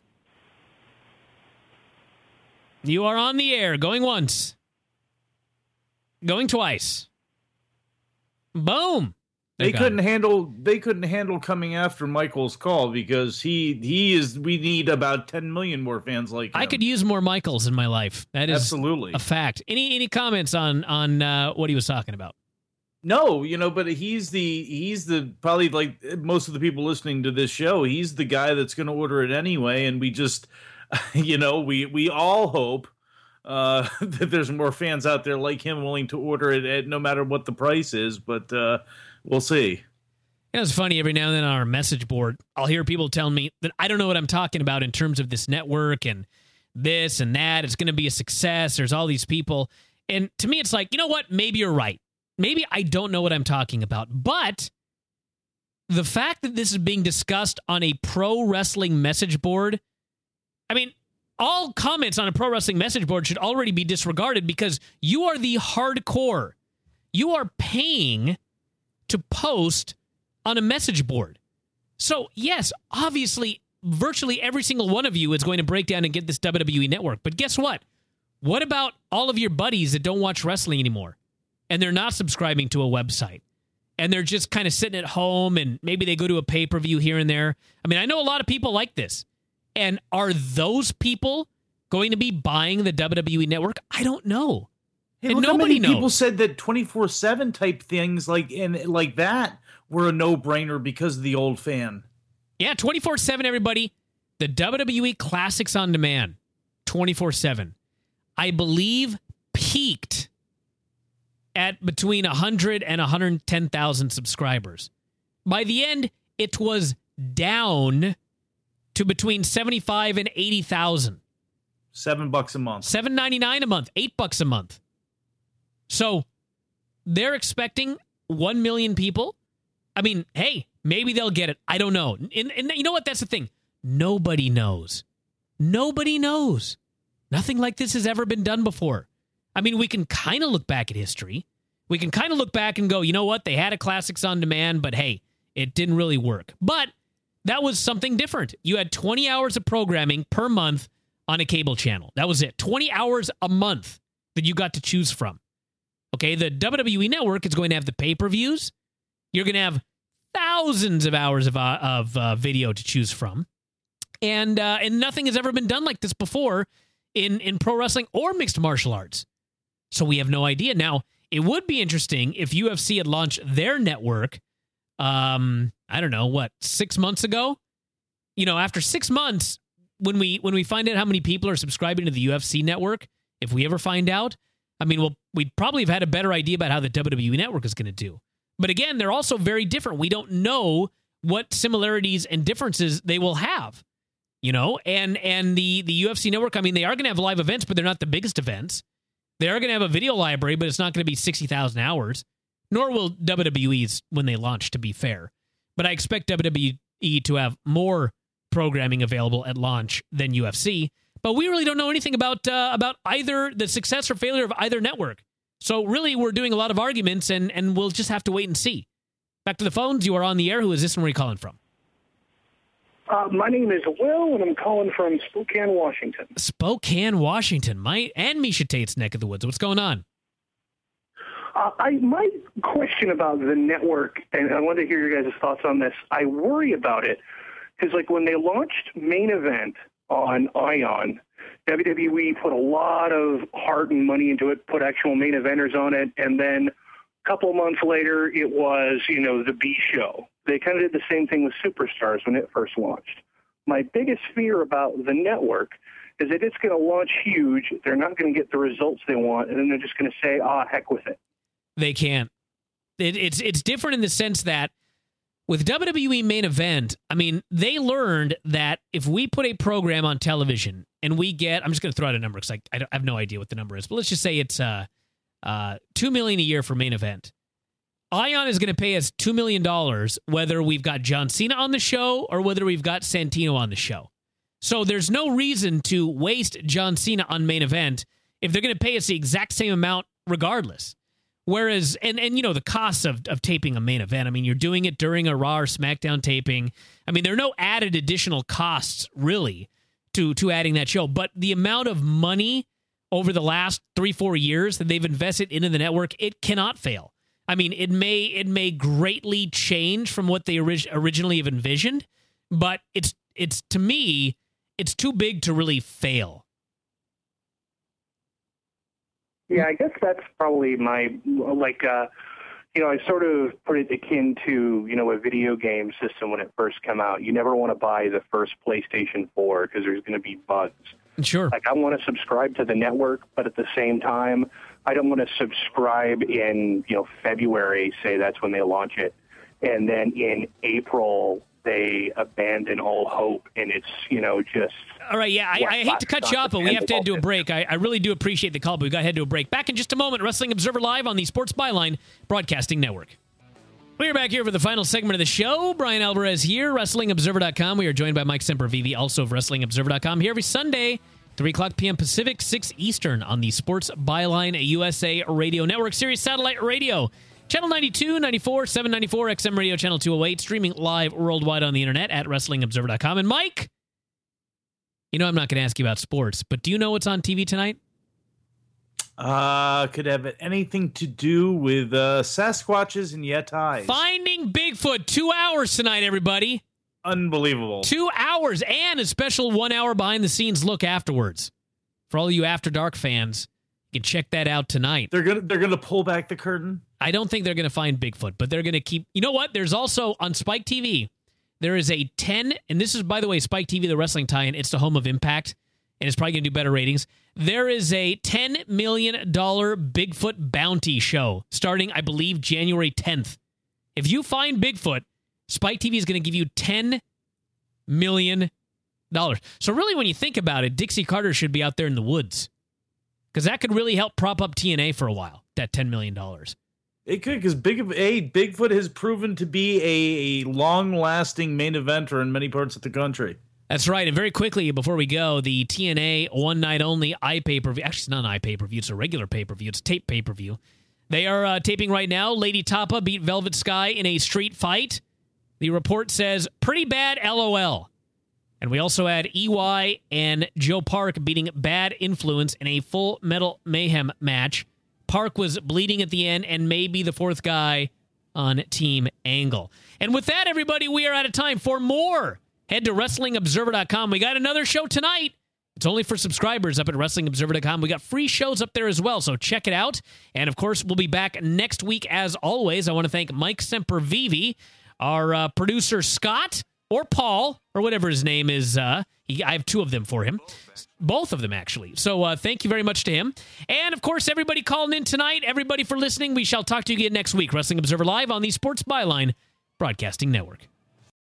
You are on the air. Going once. Going twice. Boom. They couldn't handle they couldn't handle coming after Michael's call because he he is we need about ten million more fans like him. I could use more Michaels in my life. That is absolutely a fact. Any any comments on on uh, what he was talking about? No, you know, but he's the he's the probably like most of the people listening to this show, he's the guy that's going to order it anyway, and we just you know, we we all hope uh, that there's more fans out there like him willing to order it at no matter what the price is, but uh, we'll see. You know, it's funny, every now and then on our message board, I'll hear people telling me that I don't know what I'm talking about in terms of this network and this and that. It's going to be a success. There's all these people. And to me, it's like, you know what? Maybe you're right. Maybe I don't know what I'm talking about. But the fact that this is being discussed on a pro wrestling message board, I mean, all comments on a pro wrestling message board should already be disregarded because you are the hardcore. You are paying to post on a message board. So, yes, obviously, virtually every single one of you is going to break down and get this W W E network. But guess what? What about all of your buddies that don't watch wrestling anymore? And they're not subscribing to a website. And they're just kind of sitting at home and maybe they go to a pay-per-view here and there. I mean, I know a lot of people like this. And are those people going to be buying the W W E network? I don't know. Hey, and look nobody how many knows. people said that twenty-four seven type things like and like that were a no-brainer because of the old fan. Yeah, twenty-four seven, everybody. The W W E Classics on Demand, twenty-four seven. I believe peaked at between one hundred and one hundred ten thousand subscribers. By the end, it was down to between seventy-five and eighty thousand. Seven bucks a month. Seven ninety-nine a month. Eight bucks a month. So they're expecting one million people. I mean, hey, maybe they'll get it. I don't know. And, and you know what? That's the thing. Nobody knows. Nobody knows. Nothing like this has ever been done before. I mean, we can kind of look back at history. We can kind of look back and go, you know what? They had a Classics on Demand, but hey, it didn't really work. But that was something different. You had twenty hours of programming per month on a cable channel. That was it. twenty hours a month that you got to choose from. Okay, the W W E Network is going to have the pay-per-views. You're going to have thousands of hours of, uh, of uh, video to choose from. And uh, and nothing has ever been done like this before in, in pro wrestling or mixed martial arts. So we have no idea. Now, it would be interesting if U F C had launched their network, um, I don't know, what, six months ago? You know, after six months, when we when we find out how many people are subscribing to the U F C network, if we ever find out, I mean, we'll, we'd probably have had a better idea about how the W W E network is going to do. But again, they're also very different. We don't know what similarities and differences they will have, you know? And and the, the U F C network, I mean, they are going to have live events, but they're not the biggest events. They are going to have a video library, but it's not going to be sixty thousand hours, nor will W W E's when they launch, to be fair. But I expect W W E to have more programming available at launch than U F C. But we really don't know anything about uh, about either the success or failure of either network. So really, we're doing a lot of arguments, and, and we'll just have to wait and see. Back to the phones. You are on the air. Who is this and where are you calling from? Uh, my name is Will, and I'm calling from Spokane, Washington. Spokane, Washington. My and Misha Tate's neck of the woods. What's going on? Uh, I my question about the network, and I wanted to hear your guys' thoughts on this. I worry about it because, like, when they launched Main Event on Ion, W W E put a lot of heart and money into it, put actual main eventers on it, and then a couple months later, it was, you know, the B show. They kind of did the same thing with Superstars when it first launched. my biggest fear about the network is that it's going to launch huge. They're not going to get the results they want, and then they're just going to say, "Ah, heck with it." They can't. It, it's it's different in the sense that with W W E Main Event, I mean, they learned that if we put a program on television and we get, I'm just going to throw out a number because I, I, I have no idea what the number is, but let's just say it's uh, uh, two million dollars a year for Main Event. Ion is going to pay us two million dollars whether we've got John Cena on the show or whether we've got Santino on the show. So there's no reason to waste John Cena on Main Event if they're going to pay us the exact same amount regardless. Whereas, and, and you know, the costs of, of taping a Main Event, I mean, you're doing it during a Raw or SmackDown taping. I mean, there are no added additional costs, really, to, to adding that show. But the amount of money over the last three, four years that they've invested into the network, it cannot fail. I mean, it may it may greatly change from what they orig- originally have envisioned, but it's it's to me, it's too big to really fail. Yeah, I guess that's probably my, like, uh, you know, I sort of put it akin to, you know, a video game system when it first came out. You never want to buy the first PlayStation four because there's going to be bugs. Sure. Like, I want to subscribe to the network, but at the same time, I don't want to subscribe in, you know, February, say that's when they launch it. And then in April, they abandon all hope, and it's, you know, just... All right, yeah, I, I hate to cut you off, but we have to head to a break. I, I really do appreciate the call, but we've got to head to a break. Back in just a moment, Wrestling Observer Live on the Sports Byline Broadcasting Network. We are back here for the final segment of the show. Brian Alvarez here, Wrestling Observer dot com. We are joined by Mike Sempervive, also of Wrestling Observer dot com, here every Sunday, three o'clock p.m. Pacific, six Eastern, on the Sports Byline U S A Radio Network, Sirius Satellite Radio, Channel ninety-two, ninety-four, seven ninety-four, X M Radio, Channel two oh eight, streaming live worldwide on the internet at Wrestling Observer dot com. And Mike, you know I'm not going to ask you about sports, but do you know what's on T V tonight? Uh, could have anything to do with uh, Sasquatches and Yetis. Finding Bigfoot, two hours tonight, everybody. Unbelievable. Two hours and a special one-hour behind-the-scenes look afterwards. For all you After Dark fans, you can check that out tonight. They're gonna they're gonna pull back the curtain. I don't think they're gonna find Bigfoot, but they're gonna keep. You know what? There's also on Spike T V. There is a ten, and this is, by the way, Spike T V, the wrestling tie-in. It's the home of Impact, and it's probably gonna do better ratings. There is a ten million dollars Bigfoot bounty show starting, I believe, January tenth. If you find Bigfoot, Spike T V is going to give you ten million dollars. So really, when you think about it, Dixie Carter should be out there in the woods, because that could really help prop up T N A for a while, that ten million dollars. It could, because Big, a, Bigfoot has proven to be a, a long-lasting main eventer in many parts of the country. That's right. And very quickly, before we go, the T N A one-night-only iPay-per-view. Actually, it's not an iPay-per-view. It's a regular pay-per-view. It's a tape pay-per-view. They are uh, taping right now. Lady Tapa beat Velvet Sky in a street fight. The report says, pretty bad, LOL. And we also had E Y and Joe Park beating Bad Influence in a Full Metal Mayhem match. Park was bleeding at the end and may be the fourth guy on Team Angle. And with that, everybody, we are out of time. For more, head to Wrestling Observer dot com. We got another show tonight. It's only for subscribers up at Wrestling Observer dot com. We got free shows up there as well, so check it out. And, of course, we'll be back next week as always. I want to thank Mike Sempervive, our uh, producer Scott, or Paul, or whatever his name is. Uh, he, I have two of them for him. Both of them, actually. So uh, thank you very much to him. And, of course, everybody calling in tonight, everybody for listening. We shall talk to you again next week. Wrestling Observer Live on the Sports Byline Broadcasting Network.